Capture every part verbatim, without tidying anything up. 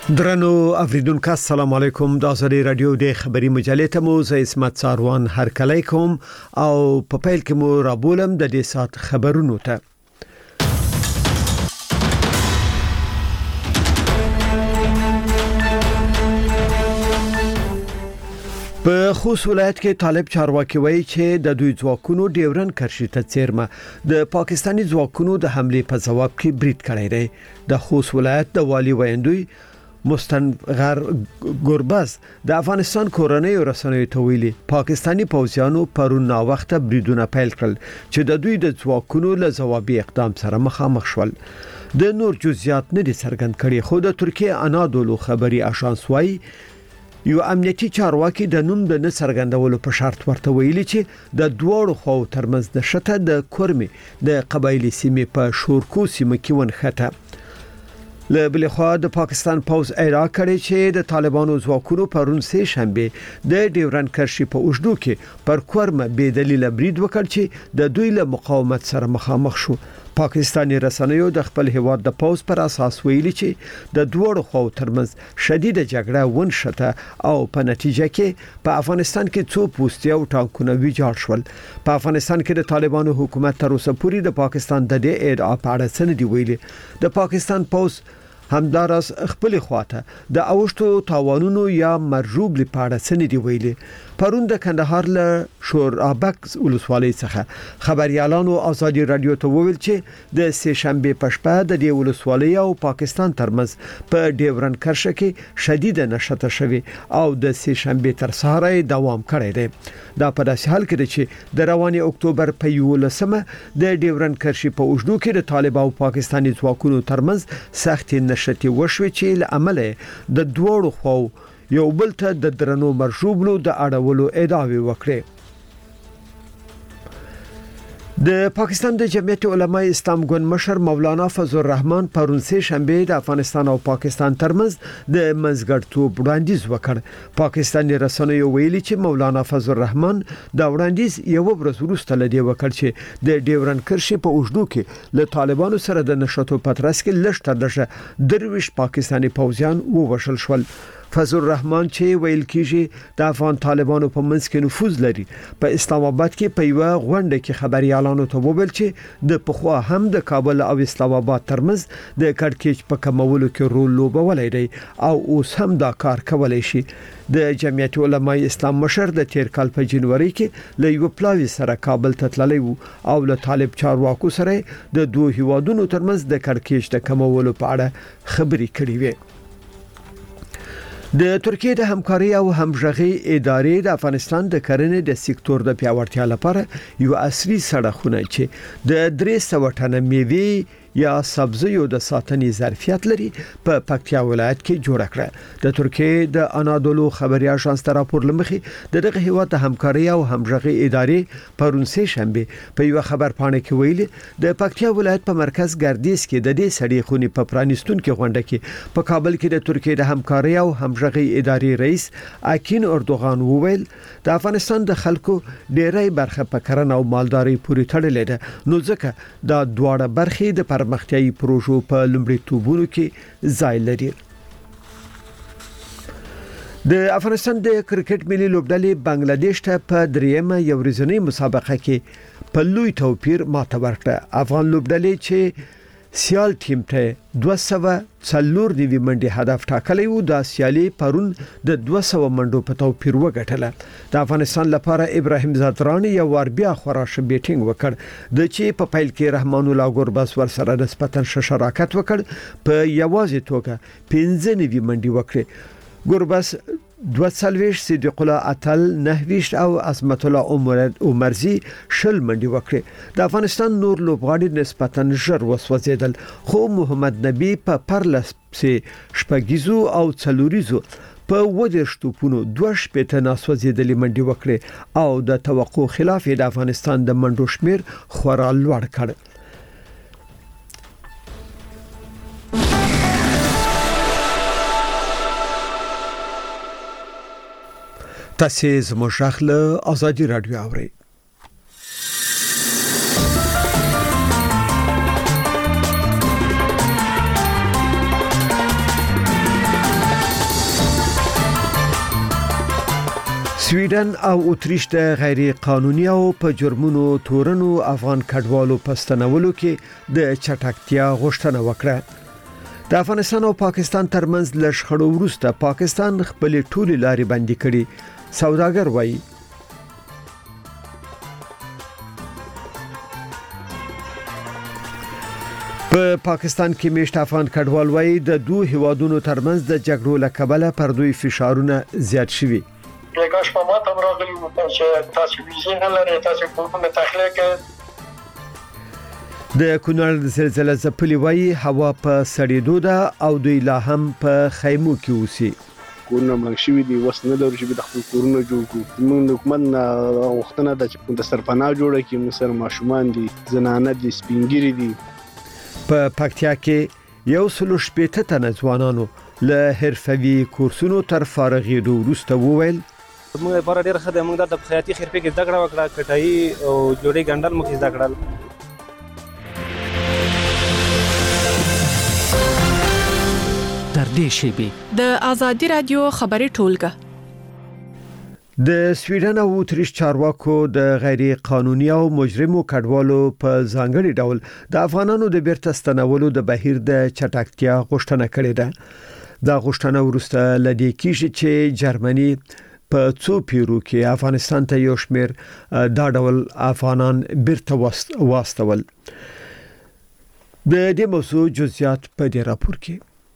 درنو اوریدونکو السلام علیکم د ازادي رادیو د خبري مجلې ته مو زه اسمت ساروان هر کله کوم او په پیل کې مو رابولم د دې سات خبرونو ته په خوست ولایت کې طالب چارواکي وایي چې د دوی ځواکونو ډیورن کرښې ته چیرمه د پاکستاني ځواکونو د حمله په جواب کې بریټ کړی دی د خوست ولایت د والی ویندوی مستنغر ګوربز د افغانستان کورنۍ رسنیو ته ویلي پاکستانی پوځیانو پرون نا وخته بریدونه پیل کړل چې د دوی د ځواکونو له جوابي اقدام سره مخامخ شول د نور جزئیات نه دي څرګند کړي خو د ترکیه انادولو خبري اژانس وايي یو امنیتي چارواکي د نوم د نه څرګندولو په شرط ورته ویلي چې د دوړو خو ترمنځ د شته د کورمي د قبایلی سیمې په شورکو سیمه کې ونخته له بل خوا د پاکستان پوز اعلان کړی چې د طالبانو ځواکونو پرون سه شنبه د ډیورن کرښې په اوږدو کې پر کورمه بې دلیل برید وکړ چې د دوی له مقاومت سره مخامخ شو پاکستاني رسنیو د خپل هیواد د پوز پر اساس ویلي چې د دوړو خو ترمنځ شدید جګړه ونشته او په نتیجه کې په افغانستان کې څو پوستي او ټانکونه ویجاړ شول په افغانستان کې د طالبانو حکومت تر اوسه پورې د پاکستان د دې ادعا په اړه څه نه دی ویلي د پاکستان پوز همدارس خپل خواته د اوښتو تاوانونو یا مرجوب لپاره څه نه دی ویلي پرون د کندهار له شورابک ولسوالۍ څخه خبريالانو ازادي رادیو ته وویل چې د سه شنبه په شپه د دې ولسوالۍ او پاکستان ترمنځ په ډیورن کرښه کې شدید نشته شوی او د سه شنبه تر سهار دوام کړی دی دا په داسې حال کې چې د رواني اکتوبر په یولسمه د ډیورن کرښې په اوږدو کې د طالب او پاکستاني ځواکونو ترمنځ سخت نشته وشوي چې لامل د دوړو خو یو بل ته د درنو مرشوبلو د اړولو ادعاوې وکړي د پاکستان د جمعیت علماء اسلام ګوند مشر مولانا فضل الرحمن پرون سه شنبه د افغانستان او پاکستان ترمنځ د منځګړتوب وړاندیز وکړ پاکستاني رسنیو ویلي چې مولانا فضل الرحمن د وړاندیز یو ورځ وروسته لدی وکړ چې د ډیورن کرښې په اوږدو کې له طالبانو سره د نشټو پترس کې لښته دغه درویش پاکستاني پوځیان ووشل شول فضل الرحمن چې ویل کیږي د افغان طالبانو په منځ کې نفوذ لري په اسلام آباد کې په یو غونډه کې خبريالانو ته وویل چې د پخوا هم د کابل او اسلام آباد ترمنځ د کډکېچ په کمولو کې رول لوبولای دی او اوس هم دا کار کولای شي د جمعیت علماء اسلام مشر د تیر کال په جنوري کې له یو پلاوی سره کابل ته تللی وو او له طالب چارواکو سره د دوه هیوادونو ترمنځ د کډکېچ د کمولو په اړه خبري کړې وې د ترکیه د همکاري او همغږي ادارې د افغانستان د کرنې د سکتور د پیاوړتیا لپاره یو عصري سړکونه چې د درې سوه ټنه میوې یا سبزیو د ساتنې ظرفیت لري په پکتیا ولایت کې جوړ کړ د ترکیه د انادولو خبري اژانس تر راپور لمخې دغه هیواد د همکاري او همغږي ادارې پرون سه شنبه په یو خبر پاڼه کې ویلي د پکتیا ولایت په مرکز ګردیز کې د دې سړي خونی په پرانستون کې غونډه کې په کابل کې د ترکیه د همکاري او همغږي ادارې رئیس اکین اردوغان وویل د افغانستان د خلکو ډیری برخه په کرنه او مالداري پورې تړلې ده نو ځکه دا دواړه برخې د پرمختیايي پروژو په لومړیتوبونو کې ځای لري د افغانستان د کرکټ ملي لوبډلې بنگلاديش ته په دریمه یو ورځنی مسابقه کې په لوی توپیر ماته ورکړه افغان لوبډلې چې سیال ټیم ته دوه سوه څلور نیوي منډي هدف ټاکلی وو د سیالي پرون د دوه سوه منډو په توپیر وګټله د افغانستان لپاره ابراهیم زاترانی یو ور بیا خوراش بیټینګ وکړ د چې په پیل کې رحمان الله ګورباس ور سره نسبتا شراکت وکړ په یوازې توګه پنځه نیوي منډي وکړي ګورباس دوه څلويش صدیق الله اتل نهويش او عظمت الله عمرزي شل منډي وکړي د افغانستان نور لوبغاړي نسبتا ژر وسوځیدل خو محمد نبی په پرلس شپږیزو او څلوریزو په ودر شټوپونو دوه شپته ناسوځیدلې منډي وکړي او د توقع خلاف د افغانستان د منډو شمیر خورا لوړ کړ تاسو زموږ غږ ازادي رادیو اورئ سویډن او اتریش د غیر قانوني او په جرمونو تورنو افغان کډوالو پستنولو کې د چټکتیا غوښتنه وکړه. د افغانستان او پاکستان ترمنځ ل شخړو وروسته پاکستان خپل ټولې لارې بندي کړې. سوداګر وایي په پاکستان کې میشت افغان کډوال وایي د دوه هیوادونو ترمنځ د جګړو له کبله پر دوی فشارونه زیات شوي. لګاش په ماته راغلی و چې تاسو ویزه نه لرئ، تاسو کومه تخلیه کې د کونړ زلزلې ځپلې وایي هوا په سړېدو ده او دوی لا هم په خیمو کې اوسي. کورونه مړ شوي دي، وس نه لرو چې د خپل کورونه جوړ کړو. موږ حکومت غوښتنه ده چې د سرپناه جوړه کړي. موږ سره ماشومان دي، زنانه دي، سپینګری دي. په پکتیا کې یو سلو شپېته تنه ځوانانو له حرفوي کورسونو تر فارغېدو وروسته وویل موږ لپاره ډېر ښه دی. موږ د خیاطي حرفې کې زده کړه وکړه، کټایي او جوړې ګنډل موږ زده کړل. تر دې شیبې د آزادي رادیو خبري ټولګه د سویډن او اتریش چارواکو د غیر قانوني او مجرمو کډوالو په ځانګړي ډول د افغانانو د بیرته ستنولو د بهیر د چټکتیا غوښتنه کړې ده. دا غوښتنه وروسته لدې کېږي چې جرمني په څو پیرو کې افغانستان ته یو شمېر دا ډول افغانان بیرته واستول. د دې موضوع جزئیات په دې راپور کې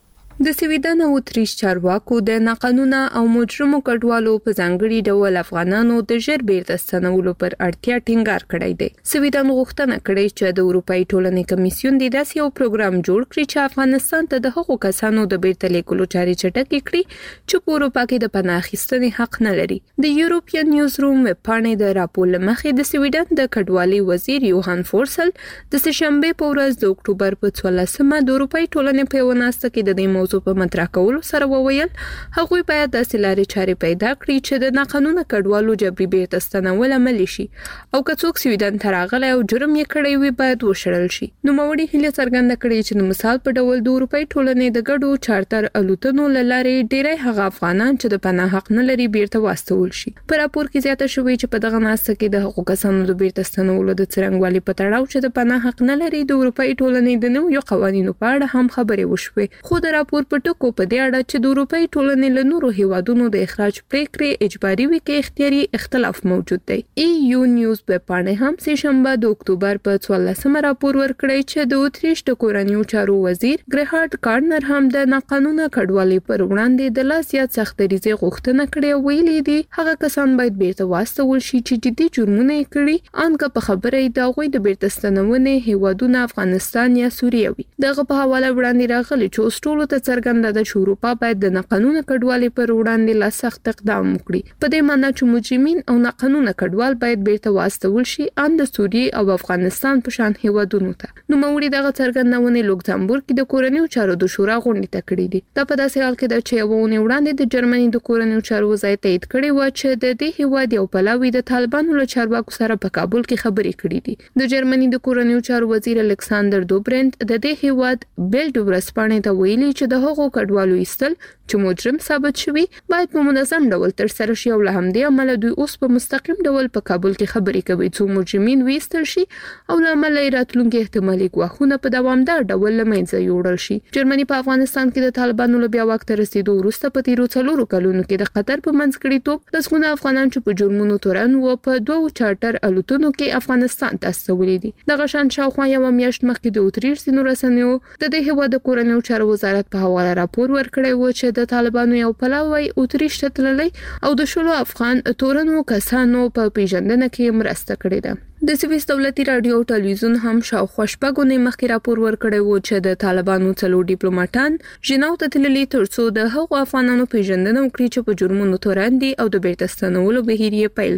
د سویډن او اتریش چارواکو د ناقانونه او مجرمو کډوالو په ځانګړي ډول افغانانو د ژر بیرته ستنولو پر اړتیا ټینګار کړی دی. سویډن غوښتنه کړې چې د اروپאי ټولنې کمیسیون د داسې یو پروګرام جوړ کړي چې افغانستان ته د هغو کسانو د بیرته لیکلو چارې چټکې کړي چې په اروپا کې د پناه اخیستنې حق نه لري. د یورپین نیوز روم وپاڼې د راپور لمخې د سویډن د کډوالۍ وزیر یوهان فورسل د سهشنبه په ورځ د اکتوبر په څوارلسمه د اروپאי ټولنې په وناسته کې د دې موضوع په مطرح کولو سره وویل هغوی باید د سلاري چارې پیدا کړي چې د ناقانونه کډوالو جبري بیرته ستنول عمل شي او که څوک سویډن ته راغلی او جرم یې کړی وي باید وشړل شي. نوموړي هیله څرګنده کړې چې د مثال په ډول د اروپאי ټولنې د ګډو چارټر الوتنو له لارې ډېری هغه افغانان چې د پناه حق نه لري بیرته واستول شي. په راپور کې زیاته شوې چې په دغه ناسته کې د هغو کسانو د بیرته ستنولو د څرنګوالي په تړاو چې د پناه حق نه لري د اروپאי ټولنې د نویو قوانینو په اړه هم خبرې وشوې. خو د راپور په ټکو په دې اړه چې د اروپאי ټولنې له نورو هیوادونو د اخراج پریکړې اجباري وي کې اختیاري اختلاف موجود دی. ای یو نیوز وپاڼې هم سهشنبه د اکتوبر په څوارلسمه راپور ورکړی چې د اتریش د کورنیو چارو وزیر ګریهارد کارنر هم د ناقانونه کډوالۍ پر وړاندې د لا زیات سختدریزۍ غوښتنه کړې او ویلي دي هغه کسان باید بیرته واستول شي چې جدي جرمونه یې کړي، انګه په خبره یې د هغوی د بیرته ستنونې هیوادونه افغانستان یا سوریه وي. دغه په حواله وړاندې راغلي چې اوس ټولو ته څرګنده ده چې اروپا باید د ناقانونه کډوالۍ پر وړاندې لا سخت اقدام وکړي. په دې معنی چې مجرمین او ناقانونه کډوال باید بیرته واستول شي ان د سوریه او افغانستان په شان هیوادونو ته. نوموړي دغه څرګندونه لوکزامبورګ کې د کورنیو چارو د شورا غونډې ته کړې دي. دا په داسې حال کې ده چې یو ونې وړاندې د جرمني د کورنیو چارو وزارت تایید کړی و چې د دې هیواد یو پلاوی د طالبانو له چارواکو سره په کابل کې خبرې کړې دي. د جرمني د کورنیو چارو وزیر الکساندر دوبرنت د دې هیواد بیلډ ورځپاڼې ته ویلي چې د هغو کډوالو ایستل چې مجرم ثابت شوی باید په منظم ډول ترسره شي او له همدې امله دوی اوس په مستقیم ډول په کابل کې خبرې کوي څو مجرمین ویستل شي او له امله راتلونکي احتمالي ګواښونه په دوامدار ډول له منځه یوړل شي. جرمني په افغانستان کې د طالبانو له بیا واک ته رسیدو وروسته په تیرو څلورو کلونو کې د قطر په منځګړیتوب لسګونه افغانان چې په جرمونو تورن و په دوه چارټر الوتنو کې افغانستان ته استولي دي. دغه شان شاوخوا یو میاشت مخکې د اتریش سینو رسنیو د دې هیواد د کورنیو چارو وزارت په حواله راپور ورکړی و چې د طالبانو یو پلاوی اتریش ته تللی او د شلو افغان تورنو کسانو په پیژندنه کې مرسته کړې ده. د سویس دولتي رادیو او ټلویزیون هم شاوخوا شپږونې مخکې راپور ورکړی و چې د طالبانو څلور ډیپلوماټان ژیناو ته تللي ترڅو د هغو افغانانو پیژندنه وکړي چې په جرمونو تورن دي او د بیرته ستنولو بهیر یې پیل شي.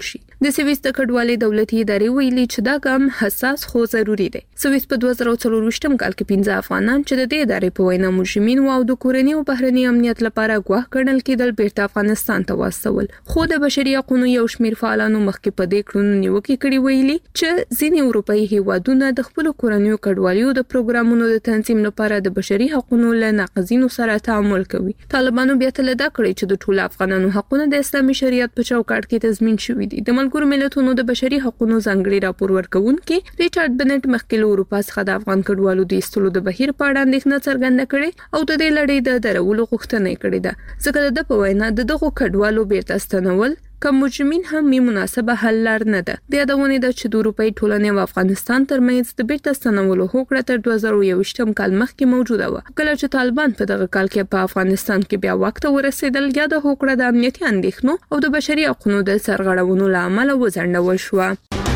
د سویس د کډوالۍ دولتي ادارې ویلي چې دا ګام حساس خو ضروری دی. سویس په دوه زره څلور کال کې پنځه افغانان چې د دې ادارې په وینا مجرمین او د کورنۍ او بهرني امنیت لپاره ګواښ ګڼل کېدل بیرته افغانستان ته واستول. خو د بشري حقوقو یو شمېر فعالانو مخکې په دې کړنو نیوکې کړې ویلي چې ځینې اروپایي هیوادونه د خپل کورنیو کډوالیو د پروګرامونو د تنظیم لپاره د بشري حقوقو له ناقضینو سره تعامل کوي. طالبانو بیا تل دا کړی چې د ټولو افغانانو حقونه د اسلامي شریعت په چوکاټ کې تضمین شوي دي. د ملګرو ملتونو د بشري حقوقو ځانګړي راپور ورکوونکي ریچارډ بنټ مخکې له اروپا څخه د افغان کډوالو د ایستلو د بهیر په اړه اندېښنه څرګنده کړې او د دې لړۍ د درولو غوښتنه کړې ده. ځکه د په وینا د دغو کډوالو بیرته ستنول کوم مجرمین هم می مناسبه حل لار نه ده. د یادونه ده چې د اروپאי ټولنې او افغانستان ترمنځ د بیرته ستنولو هوکړه تر دوه زره یو کال مخکې موجوده و. کله چې طالبان په دغه کال کې په افغانستان کې بیا وخت ورسېدل، یا د هوکړه د امنیتي اندېښنو او د بشري حقوقو د سرغړونو له امله وځنډول شو.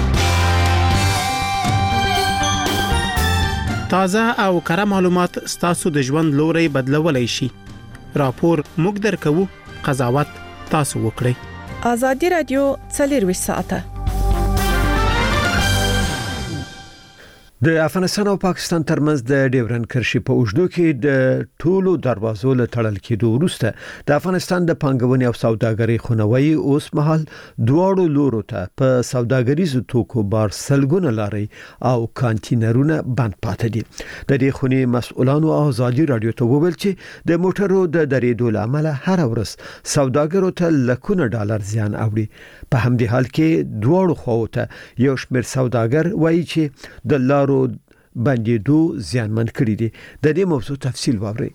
تازه او کره معلومات ستاسو د ژوند لوري بدلولای شي. راپور موږ درکوو، قضاوت تاسو وکړئ. آزادی رادیو څلور ساعته د افغانستان او پاکستان ترمنځ د ډیورن کرښې په اوږدو کې د ټولو دروازو له تړل کېدو وروسته د افغانستان د پانګونې او سوداګرۍ خونوي اوس مهال دواړو لورو ته په سوداګریزو توکو بار سلګونه لارې او کانټینرونه بند پاتې دي. د دې خونې مسؤلانو آزادي رادیو ته وویل چې د موټرو د درېدو له امله هر ورځ سوداګرو ته لکونه ډالر زیان اوړي. په همدې حال کې دواړو خواو ته یو شمېر سوداګر وایي چې د لارو باندې دو زیانمن کړي دي. د دې موضوع تفصیل واورئ.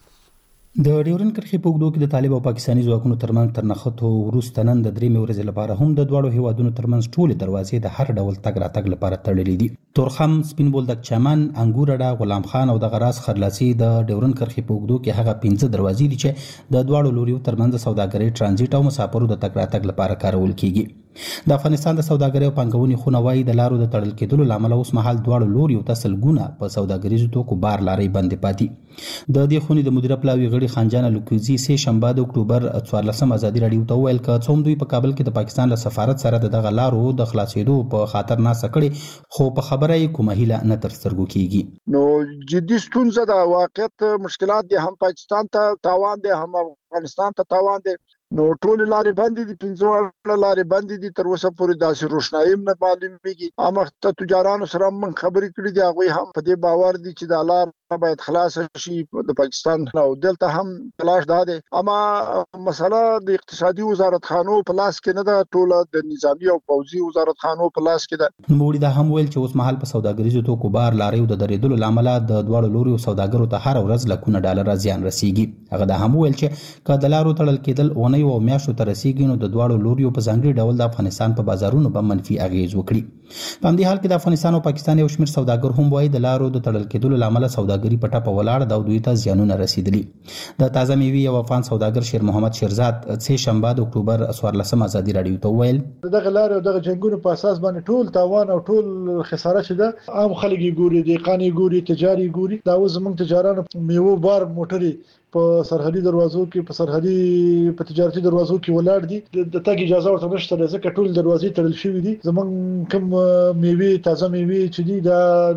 د ډیورن کرښې په اوږدو کې د طالب او پاکستاني ځواکونو ترمنځ تر نښتو وروسته نن د درې ورځې لپاره هم د دواړو هیوادونو ترمنځ ټولې دروازې د هر ډول تګ راتګ لپاره تړلې دي. تورخم، سپین بولدک چمن، انګور اډه، غلام خان او د غراس خرلاسي د ډیورن کرښې په اوږدو کې هغه پنځه دروازې دي چې د دواړو لوریو ترمنځ د سوداګرۍ، ترانزیت او مسافرو د تګ راتګ لپاره کارول کیږي. د افغانستان د سوداګرۍ او پانګونې خونه وايي د لارو د تړل کېدلو لامل اوس مهال دواړو لوریو ته سلګونه په سوداګریزو توکو بار لارې بندې پاتې. د دې خونې د مدیره پلاوي غړي خانجان لوکوزي سه شنبه د اکتوبر څوارلسم ازادي رادیو ته ویل ک څوم دوی په کابل کې د پاکستان له سفارت سره د دغه لارو د خلاصېدو په خاطر ناسه کړي، خو په خبره یې کومه هیله نه تر سترګو کیږي. نو جدي ستونزه د واقعیت مشکلات دي، هم پاکستان ته تاوان دي هم افغانستان ته تاوان دي. نو ټول لارې باندې دي، پنځه لارې باندې دي، تر اوسه پورې داسې روښنايي نه معلومیږي. امه ته تجارانو سره من خبرې کړې دي، هغه هم په دې باور دي چې د لار باید خلاص شي د پاکستان او دلته هم تلاش ده. اما مسله د اقتصادي وزارت خانو په لاس کې نه ده، ټول د نظامی او پوځي وزارت خانو په لاس کې ده. نوموړي دا هم ویل چې اوس مهال په سوداګریزو توکو بار لارې د درېدلو لامل د دواړو لوري سوداګرو ته هر ورځ لکونه ډالر زیان رسیږي. هغه دا هم ویل چې که د لارو تړل کېدل اونۍ او میاشتو ته رسیږي نو د دواړو لوري په ځانګړي ډول د افغانستان په بازارونو به منفي اغیز وکړي. په همدې حال کې د افغانستان او پاکستان یو شمېر سوداګر هم وایي د لارو د تړل کېدلو لامل سوداګري په ټپه ولاړه ده او دوی ته زیانونه رسیدلي. د تازه میوې او افغان سوداګر شیر محمد شیرزاد سه شنبه د اکتوبر څوارلسم ازادي رادیو ته ویل دغه لارو دغه جنگونو په اساس باندې ټول تاوان او ټول خساره چې ده عام خلک ګوري، د قانی ګوري، تجاري ګوري. دا اوس زموږ تجارانو میوه بار موټري په سرحدي دروازو کې په سرحدي په تجارتي دروازو کې ولاړ دي، د تګ اجازه ورته نشته ځکه ټول دروازې تړل شوې دي. زمونږ کوم میوې تازه میوې چې دي دا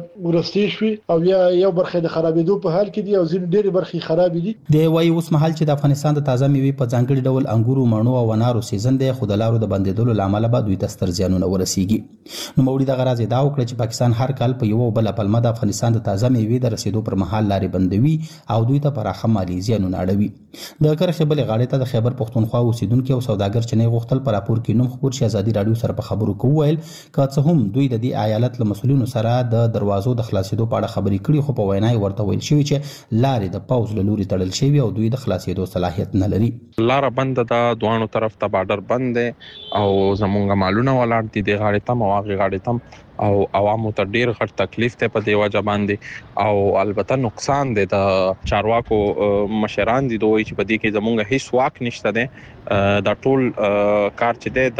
ورستې شوي او یا یو برخه د خرابېدو په حال کې دي او ځینې ډېرې برخې خراب دي. د وايي اوس مهال چې د افغانستان د تازه میوې په ځانګړي ډول انګورو، مڼو او انارو سیزن دی، خو د لارو د بندیدلو لامل به دوی ته ستر زیانونه ورسیږي. نو موري د غراز دا وکړه چې پاکستان هر کال په یو بل پلمه د افغانستان د تازه میوې د رسیدو پر مهال لارې بندوي او دوی ته پراخه مالی زیانونه اړوي. د کرښې بلې غاړې ته د خیبر پښتونخوا اوسیدونکي او سوداګر چې نه غوښتل په راپور کې نوم خبر شي ازادي رادیو سره په خبرو کې وویل که څه هم دوی د دې ایالت له مسؤلینو سره د دروازو د خلاصېدو په اړه خبرې کړي، خو په وینا یې ورته ویل شوي چې لارې د پوځ له لوري تړل شوي او دوی د خلاصېدو صلاحیت نه لري. لاره بند ده، دوانو طرف ته بارډر بند دی او زمونږ مالونه ولاړ دي د غاړې تم او هغې غاړې تم او عوامو ته ډیر غټ تکلیف ته په دی وجه باندې او البته نقصان دی. د چارواکو مشران دي دوی چې په دې کې زمونږ هیڅ واک نشته دی. دا ټول کار چې دی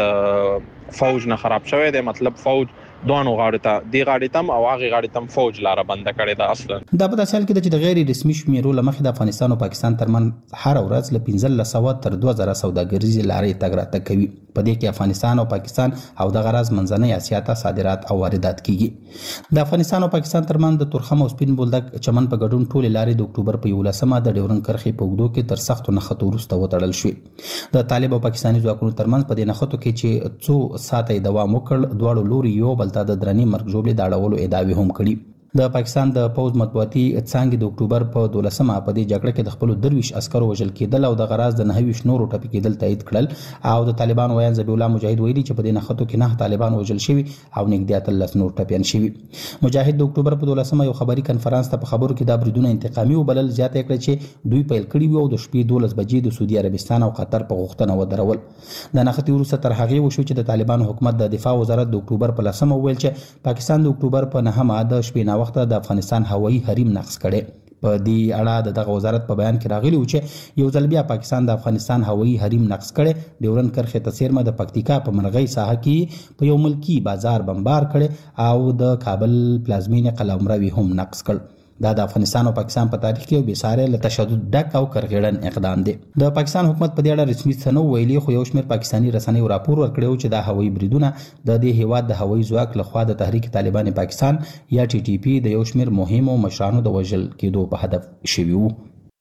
د فوج نه خراب شوی دی، مطلب فوج دوانو غاړې ته دی غاړې تم او هغه غاړې تم فوج لاره بند کړې ده. اصلا دا په داسې حال کې چې د غیر رسمي شمیرو لمخې د افغانستان او پاکستان ترمن هر ورځ له پنځه سوه تر دوه زره سوداګریزې لارې تګ راتګ کوي. په دې کې افغانستان او پاکستان او د غراز منځنۍ اسیا ته صادرات او واردات کیږي. د افغانستان او پاکستان ترمنځ د تورخم او سپین بولدک چمن په ګډون ټول لارې د اکتوبر په یولسمه د ډیورن کرښې په اوږدو کې تر سختو نښتو وروسته وتړل شوې. د طالب او پاکستاني ځواکونو ترمنځ په دې نښتو کې چې څو ساعته دوام وکړ، دواړو لوري یو بل ته د درنې مرګ ژوبلې د اړولو ادعاوې هم کړي. د پاکستان د پوز مطبوعاتي څانګې د اکتوبر په دولسمه په دې جګړه کې د خپل درویش عسکرو وژل کېدل او د غراز د نهه ویشت نورو ټپي کېدل تایید کړل. او د طالبان ویان ذبیح الله مجاهد ویلي چې په دې نښتو کې نه طالبان وژل شوي او نږدې اتلس نور ټپیان شوي. مجاهد د اکتوبر په دولسمه یو خبري کنفرانس ته په خبرو کې دا بریدونه انتقامي وبلل. زیاته کړه چې دوی پیل کړي وو او د شپې دولس بجې د سعودي عربستان او قطر په غوښتنه ودرول. د نښتې وروسته تر هغې وشو چې د طالبانو حکومت د دفاع وزارت د اکتوبر په لسمه وویل چې پاکستان د اکتوبر په نهمه د شپې ناوخته د افغانستان هوایي حریم نقض کړي. په دې اړه د دغه وزارت په بیان کې راغلی و چې یو ځل بیا پاکستان د افغانستان هوایي حریم نقض کړي. ډیورن کرښې ته څیرمه د پکتیکا په مرغۍ ساحه کې په یو ملکی بازار بمبار کړي او د کابل پلازمینې قلمرو هم نقض کړ. دا د افغانستان او پاکستان په تاریخ کې یو بېسارې له تشدد ډک او کرغېړن اقدام دی. د پاکستان حکومت په دې اړه رسمي څه نه ویلي، خو یو شمېر پاکستاني رسنیو راپور ورکړی و چې دا هوایي بریدونه د دې هیواد د هوایي ځواک لخوا د تحریک طالبان پاکستان یا ټي ټي پي د یو شمېر مهمو مشرانو د وژل کېدو په هدف شوي وو.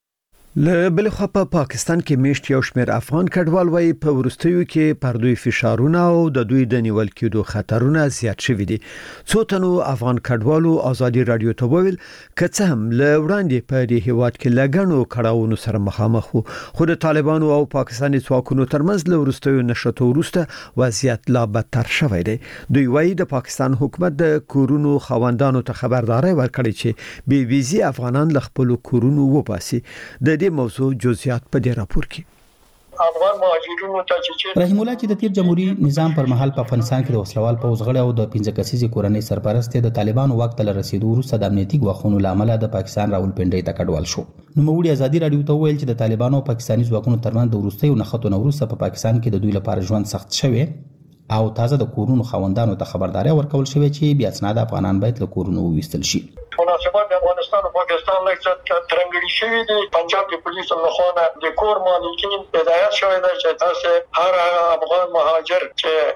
له بل خوا په پاکستان کې میشت یو شمېر افغان کډوال وایي په وروستیو کې پر دوی فشارونه او د دوی د نیول کېدو خطرونه زیات شوي دي. څو تنو افغان کډوالو ازادي رادیو ته وویل که څه هم له وړاندې په دې هیواد کې لګڼو کړاوونو سره مخامخ وو، خو د طالبانو او پاکستاني ځواکونو ترمنځ له وروستیو نښتو وروسته وضعیت لا بدتر شوی دی. دوی وایي د پاکستان حکومت د کورونو خاوندانو ته خبرداري ورکړي چې بې ویزې افغانان له خپل کورونو وباسي. د موضوع جزئیات په دې راپور کې افغان مهاجرینو ته چې رحیم الله چې د تیر جمهوریت نظام پر مهال په افغانستان کې د وسلوال پوځ غړي او د پنځه کسیزې کورنۍ سرپرست د طالبانو وخت له رسیدو وروسته د امنیتي ګواښونو لامل د پاکستان راولپنډۍ ته کډوال شو. نو موږ ازادي رادیو ته ویل چې د طالبانو او پاکستاني ځواکونو ترمنځ د وروستیو نښتو وروسته په پاکستان کې د دوی لپاره ژوند سخت شوی او تازه د کورونو خاوندانو ته خبرداري ورکول شوې چې بیا اسناد افغانان باید له کورونو وویستل شي. مناسبات د افغانستان او پاکستان له څخه ترنګړي شوې دي. پنجاب د پولیسو لخوا د کور مالکین هدایت شوی دی چې تاسو هر افغان مهاجر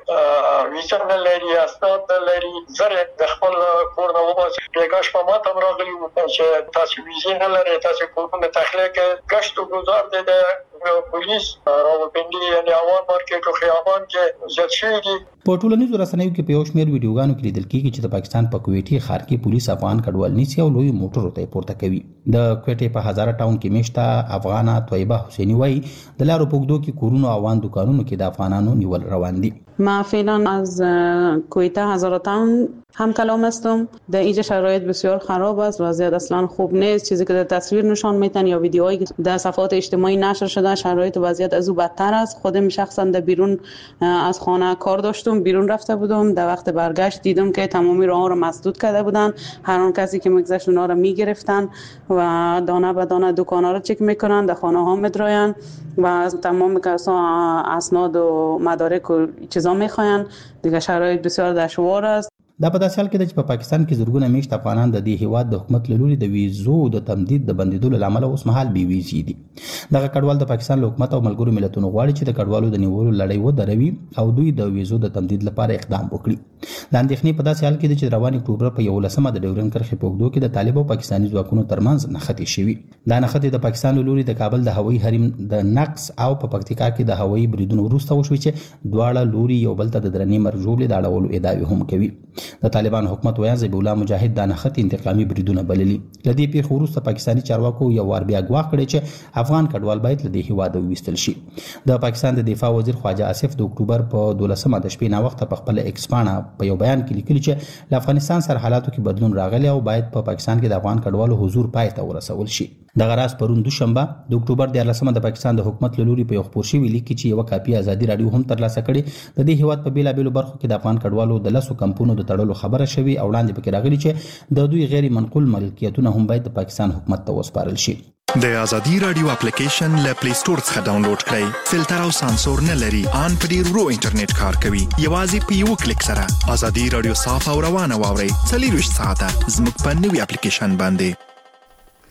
چې ویزه نه لري، اسناد نه لري، زره د خپل کور نه وباسي. دغه شپه ماته راغلی و چې تاسو ویزه نه لري، تاسو کورونه تخلیق گشت و گذار دي د پولیس راولپنډي یعنی اوان مارکیټ او خیابان کې زیات شوی دي. په ټولنیزو رسنیو کې په یو شمېر ویډیوګانو کې لیدل کېږي چې د پاکستان په کویټي ښار کې پولیس افغان کډوال نیسي او لوی موټرو ته پورته کوي. د کویټي په هزاره ټاون کې میشته افغانه طیبه حسینی وایي د لارو په اوږدو کې کورونو او اوان دکانونو کې د افغانانو نیول روان دي. ما فعلا از کویتا هزاره تاون هم کلام هستم. در اینجا شرایط بسیار خراب است، وضعیت اصلا خوب نیست. چیزی که در تصویر نشان میدن یا ویدیوهایی که در صفحات اجتماعی نشر شده شرایط و وضعیت از او بدتر است. خودم شخصا در بیرون از خانه کار داشتم، بیرون رفته بودم، در وقت برگشت دیدم که تمامی راه ها رو مسدود کرده بودن. هر آن کسی که میگذشت اونا رو میگرفتن و دانه به دانه دکان ها رو چک میکنن، در خانه ها میدراین و از تمام کسا اسناد و مدارک و چیزا میخواین. دیگه شرایط بسیار دشوار است. دا په داسې حال کې چې په پاکستان کې زرګونه میشت افغانان د دې هیواد د حکومت له لوري د ویزو د تمدید د بندیدو لامل اوس مهال بې ویزې دي. دغه کډوال د پاکستان له حکومت او ملګرو ملتونو غواړي چې د کډوالو د نیولو لړۍ ودروي او دوی د ویزو د تمدید لپاره اقدام وکړي. د اندېښنې په داسې حال کې چې روان اکتوبر په یولسمه د ډیورن کرښې په اوږدو کې د طالب او پاکستاني ځواکونو ترمنځ نښتې شوي. دا نښتې د پاکستان له لوري د کابل د هوایي حریم د نقض او په پکتیکا کې د هوایي بریدونو وروسته وشوي چې دواړه لوري یو بل ته د درنې مرګ ژوبلې د اړولو ادعاوې هم کوي. د طالبان حکومت ویان ذبیح الله مجاهد د نښتې انتقامي بریدونه بللي. له دې پیښو وروسته پاکستاني چارواکو یو وار بیا ګواښ کړی چې افغان کډوال باید له دې هیواده وویستل شي. د پاکستان د دفاع وزیر خواجه آصف د اکتوبر په دولسمه د شپې ناوخته په خپل ایکس پاڼه په یو بیان کې لیکلي چې له افغانستان سره حالاتو کې بدلون راغلی او باید په پاکستان کې د افغان کډوالو حضور پای ته ورسول شي. دغه راز پرون دوشنبه د اکتوبر دیارلسمه د پاکستان د حکومت له لوري په یو خپور شوي لیک کې چې یوه کاپي ازادي رادیو هم ترلاسه کړې. د دې هیواد په بیلابیلو برخو کې د افغان کډوالو د لسو کمپونو د تړلو خبره شوې او وړاندې پکې راغلي چې د دوی غیر منقول ملکیتونه هم باید د پاکستان حکومت ته وسپارل شي. د ازادي رادیو اپلیکیشن له پلی سٹور څخه ډاونلوډ کړئ. فلټر او سانسور نه لري، ان په ډیر ورو انټرنیټ کار کوي. یوازې په یو کلیک سره ازادي رادیو صاف او روانه واورئ. څلور ویشت ساعته زموږ په نوي اپلیکیشن باندې.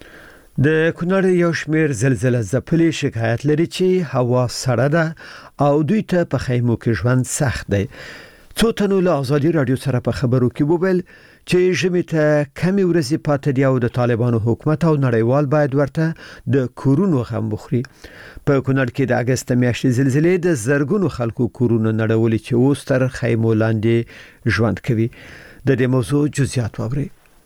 د کونړ یو شمیر زلزلې ځپلي شکایت لري چې هوا سړه ده او دوی ته په خیمو کې ژوند سخت دی. څو تنو له ازادي رادیو سره په خبرو کې وویل چې ژمي ته کمی ورځې پاتې دی او د طالبانو حکومت او نړیوال باید ورته د کورونو غم بخوري. په کونړ کې د اگست میاشتې زلزلې د زرګونو خلکو کورونه نړولې چې اوس تر خیمو لاندې ژوند کوي. د دې موضوع جزئیات واورئ.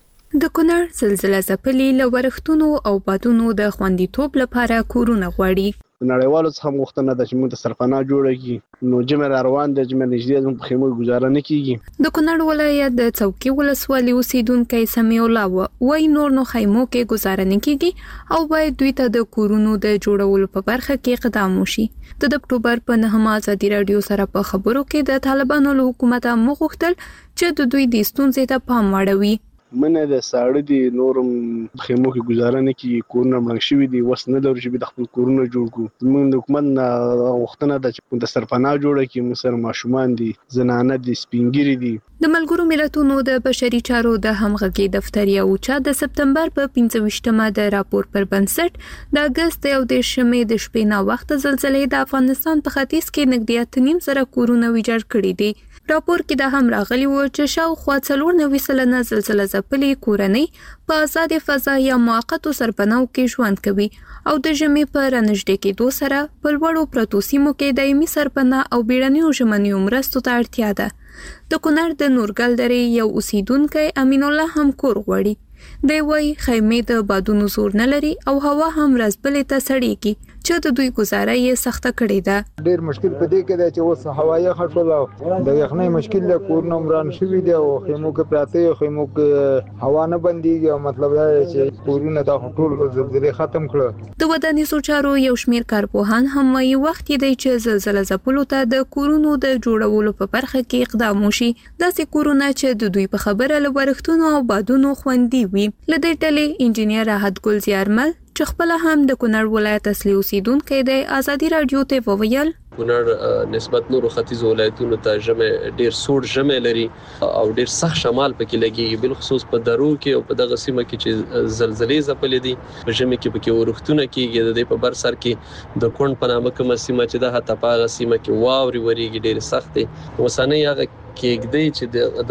د کونړ زلزلې ځپلي له ورښتونو او بادونو د خوندیتوب لپاره کورونه غواړي. نړیوالو څخه غوښتنه ده چې موږ ته سرپناه جوړه کړي. نو جمع را روان ده، جمع نږدې زموږ په خیمو ګزاره نه کیږي. د کونړ ولایت د څوکۍ ولسوالۍ اوسیدونکي سمیع الله وایي نور نو خیمو کې ګزاره نه کیږي او باید دوی ته د کورونو د جوړولو په برخه کې اقدام وشي. د اکتوبر په نهمه ازادي رادیو سره په خبرو کې د طالبانو له حکومت مغوښتل چې د دوی د ستونزې ته پام واړوي. منه د ساړه دي، نورم خیمو کې گزاره نه کیږي، کورونه مړ شوي دي، وس نه لرو چې د خپل کورونه جوړ کړو. موږ د حکومت غوښتنه ده چې د سرپناه جوړه کړي. موږ سره ماشومان دي، زنانه دي، سپینګیري دي. د ملګرو ملتونو د بشري چارو د همغږي دفتر یو چا د سپتمبر په پنځه ویشتمه د راپور پر بنسټ د اگست یو دیرشمې د شپې نا وخت زلزلې د افغانستان په ختیځ کې نږدې اته نیم زره کورونه ویجاړ کړي دي. راپور کې دا هم راغلی و چې شاوخوا څلور نوي سلنه زلزلې ځپلي کورنۍ په آزاد فضا یا موقتو سرپناو کې ژوند کوي او د ژمي په رانږدې کېدو سره په لوړو پرتو سیمو کې دایمي سرپناه او بیړنیو ژمنیو مرستو ته اړتیا ده. د کونړ د نورګل درې یو اوسیدونکی امین الله هم کور غواړي. دی وايي خیمې د بادونو زور نه لري او هوا هم رازبلې ته سړېږي چې د دوی گزاره یې سخته کړې ده. ډېر مشکل په دې کې دی چې اوس هوایي خټول د یخنۍ مشکل له کورونه مران شوي دي او خیمو کې پراته یو خیمو کې هوا نه بنديږي او مطلب دا چې کورونه دا ټول زلزلې ختم کړه. د ودانیزو چارو یو شمیر کارپوهان هم وايي وخت دی چې زلزلې ځپلو ته د کورونو د جوړولو په برخه کې اقدام وشي. داسې کورونه چې د دوی په خبره له ورښتونو او بادونو خوندي وي. لدې ټلې انجینیر راحت ګل زیارمل چې خپل هم د کونړ ولایت اصلي اوسیدونکی دی ازادي رادیو ته وویل کونړ نسبت نورو ختیځو ولایتونو ته ژمي ډیر سوړ ژمي لري او ډیر سخت شمال پکې لګي، بل خصوص په درو کې او په دغه سیمه کې چې زلزلې ځپلې دي. په ژمي کې پکې ورښتونه کېږي، د دې په بر سر کې د کونډ په نامه کومه سیمه چې د حتی په هغه سیمه کې واوري ورېږي ډیر سخت دی. اوسنۍ هغه کېږدۍ چې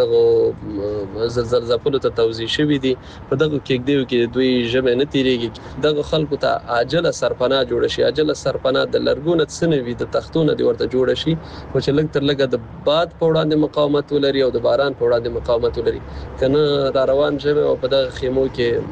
دغه زلزلې ځپلو ته توزیع شوي دي، په دغه کېږدیو کې دوی ژمي نه تېرېږي. دغه خلکو ته عاجله سرپناه جوړه شي. عاجله سرپناه د لرګونه څه نه وي، د تختونه دې ورته جوړه شي خو چې لږ تر لږه د باد په وړاندې مقاومت ولري او د باران په وړاندې مقاومت ولري. که نه را روان ژمي او په دغه خیمو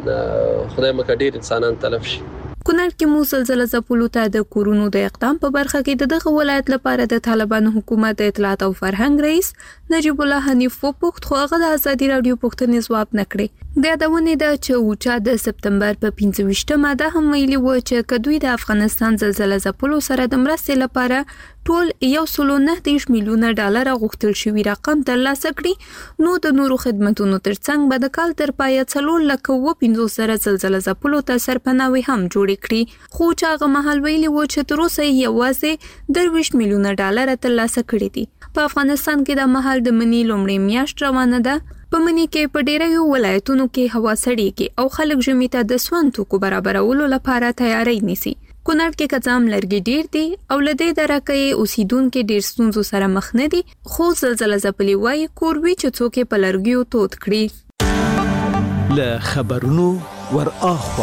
کې خدای مکړه ډېر انسانان تلف شي. کونړ کې مو زلزلې ځپلو ته د کورونو د اقدام په برخه کې د دغه ولایت لپاره د طالبانو حکومت د اطلاعات او فرهنګ رئیس نجیب الله حنیف وپوښت، خو هغه د ازادي رادیو پوښتنې ځواب نه کړې. د یادونې ده چې اوچا د سپتمبر په پنځه ویشتمه ده هم ویلي و چې که دوی د افغانستان زلزلې ځپلو سره د مرستې لپاره ټول یو سلو نه دېرش میلیونه ډالر غوښتل شوي رقم ترلاسه کړي، نو د نورو خدمتونو ترڅنګ به د کال تر پایه څلور لکه اووه پنځوس زره زلزلې ځپلو ته سرپناوي هم جوړې کړي. خو چې هغه مهال ویلي و چې تر اوسه یې یوازې درویشت میلیونه ډالر ترلاسه کړي دي. په افغانستان کې د مهال د مني لومړۍ میاشت روانه ده. په مني کې په ډیرو ولایتونو کې هوا سړیږي او خلک ژمي ته د سون توکو برابرولو لپاره تیاری نیسي. کونړ کې کڅام لرګي ډیر دي او لدې درکې اوسیدونکو ډیر ستونزو سره مخ نه دي، خو زلزلې ځپلي وایي کور وی چې څوک په لرګیو تود کړي. له خبرونو ور اخوا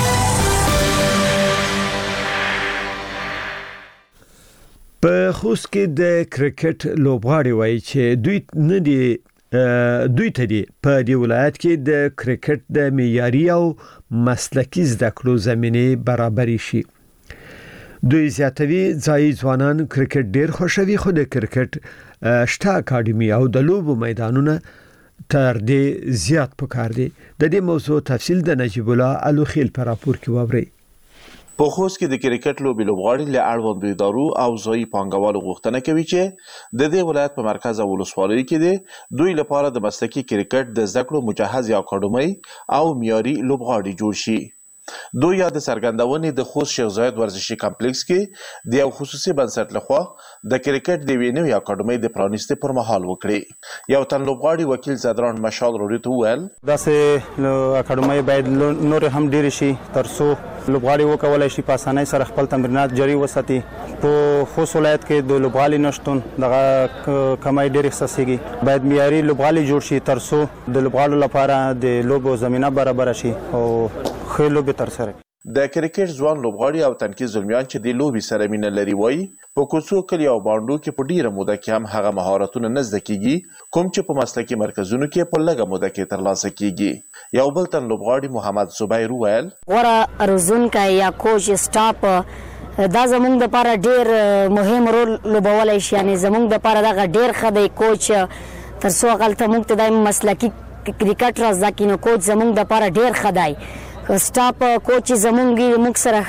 په خوست کې د کرکټ لوبغاړي وایي چې دوی نه دي دوی ته دي په دې ولایت کې د کرکټ د معیاري او مسلکي زده کړو زمینه برابري شي. دوی زیاتوي ځای ځوانان کرکټ ډیر خوښوي، خو د کرکټ شته اکاډمي او د لوبو میدانونه تر دې زیات پکار دي. د دې موضوع تفصیل د نجیب الله الوخیل په راپور کې ووري. په خوست کې د کرکټ لوبي لوبغاړي له اړوند ادارو او ځای پانګوالو غوښتنه کوي چې د دې ولایت په مرکز او ولسوالۍ کې د دوی لپاره د مسلکي کرکټ د زده کړو مجهز یا اکاډمي او معیاري لوبغاړي جوړ شي. دوی یا د څرګندونې د خوست شیخ زاید ورزشي کمپلیکس کې د یو خصوصي بنسټ لخوا د کرکټ د یوې نوې اکاډمۍ د پرانیستې پر مهال وکړې. یو تن لوبغاړي وکیل زدران مشال راډیو ته وویل داسې اکاډمۍ باید نور هم ډېرې شي تر څو لوبغاړي وکولی شي په اسانۍ سره خپل تمرینات جاري وساتي. په خوست ولایت کې د لوبغالي نشتون دغه کمی ډېر احساسېږي. باید معیاري لوبغالي جوړ شي تر څو د لوبغاړو لپاره د لوبو زمینه برابره شي او ښې لوبې ترسره کړي. د کرکټ ځوان لوبغاړي او تنکي زلمیان چې د لوبې سره مینه لري وایي په کوڅو کلي او بانډو کې په ډیره موده کې هم هغه مهارتونه نه زده کیږي کوم چې په مسلکي مرکزونو کې په لږه موده کې ترلاسه کیږي. یو بل تن لوبغاړي محمد زبیر وویل غوره روزونکی یا کوچ سټاپ دا زموږ دپاره ډیر مهم رول لوبولی شي. یعنې زموږ دپاره دغه ډیر ښه دی کوچ تر څو هغلته موږ ته دا مسلکي کرکټ را زده کړي نو کوچ زموږ دپاره ډیر ښه دی. سټاپ کوچ زموږ موږ سره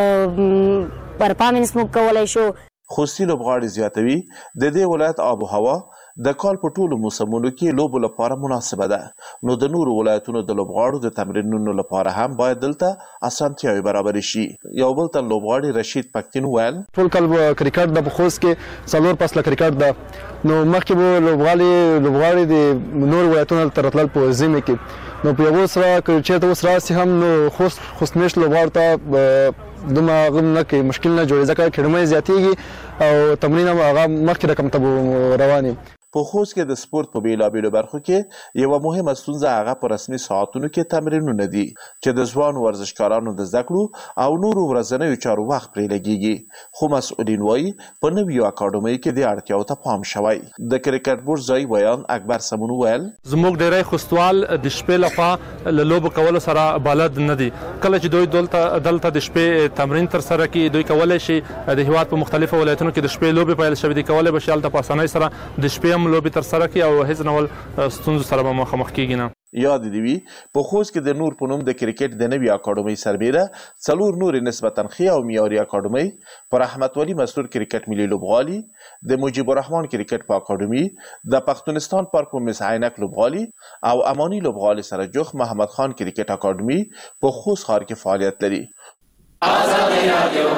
ښه پرفارمنس موږ کولی شو. خوستي لوبغاړي زیاتوي د دې ولایت آب و هوا د کال په ټولو موسمونو کې لوبو لپاره مناسبه ده نو د نورو ولایتونو د لوبغاړو د تمرینونو لپاره هم باید دلته اسانتیاوې برابرې شي. یو بل تن لوبغاړي رشید پکتین وویل ټول کال کرکټ د خوست کې څلور فصله کرکټ ده نو مخکې به لوبغاړي لوبغاړي د نورو ولایتونو ته راتلل په ژمي کې نو په یو سره چېرته اوس راسي هم نو خوست خوستمېشت لوبغاړو ته دومره غم نه کوي مشکل نه جوړي ځکه کړمۍ زیاتېږي او تمرین هم هغه مخکې رقم ته روان وي. په خوست کې د سپورت په بیلابیلو برخو کې یوه مهمه ستونزه هغه په رسمي ساعتونو کې تمرینونه دي چې د ځوانو ورزشکارانو د زده کړو او نورو ورځنیو چارو وخت پرې لګیږي. خو مسؤلین وایي په نویو اکاډمۍ کې د اړتیاو ته پام شوی. د کرکټ بورډ ځایي بیان اکبر سمون وویل زموږ ډیری خوستوال د شپې لخوا له لوبو کولو سره بلد نه دي. کله چې دوی دلته دلته د شپې تمرین ترسره کړي دوی کولی شي د هیواد په مختلفو ولایتونو کې د شپې لوبې پیل شوي دي کولی به شي هلته په اسانۍ سره د شپې لوبې ترسره کړي او هیڅ ډول ستونزو سره به مخامخ کیږي نه. یاد دې وي په خوست کې د نور په نوم د کرکټ د نوي اکاډمۍ سربیره څلور نورې نسبتا ښې او معیاري اکاډمۍ په رحمت ولي مسرور کرکټ ملي لوبغالي د مجيب الرحمن کرکټ په اکاډمۍ د پښتونستان پارک په مس عینک لوبغالي او اماني لوبغالي سره جوخ محمد خان کرکټ اکاډمۍ په خوست ښار کې فعالیت لري. آزادي رادیو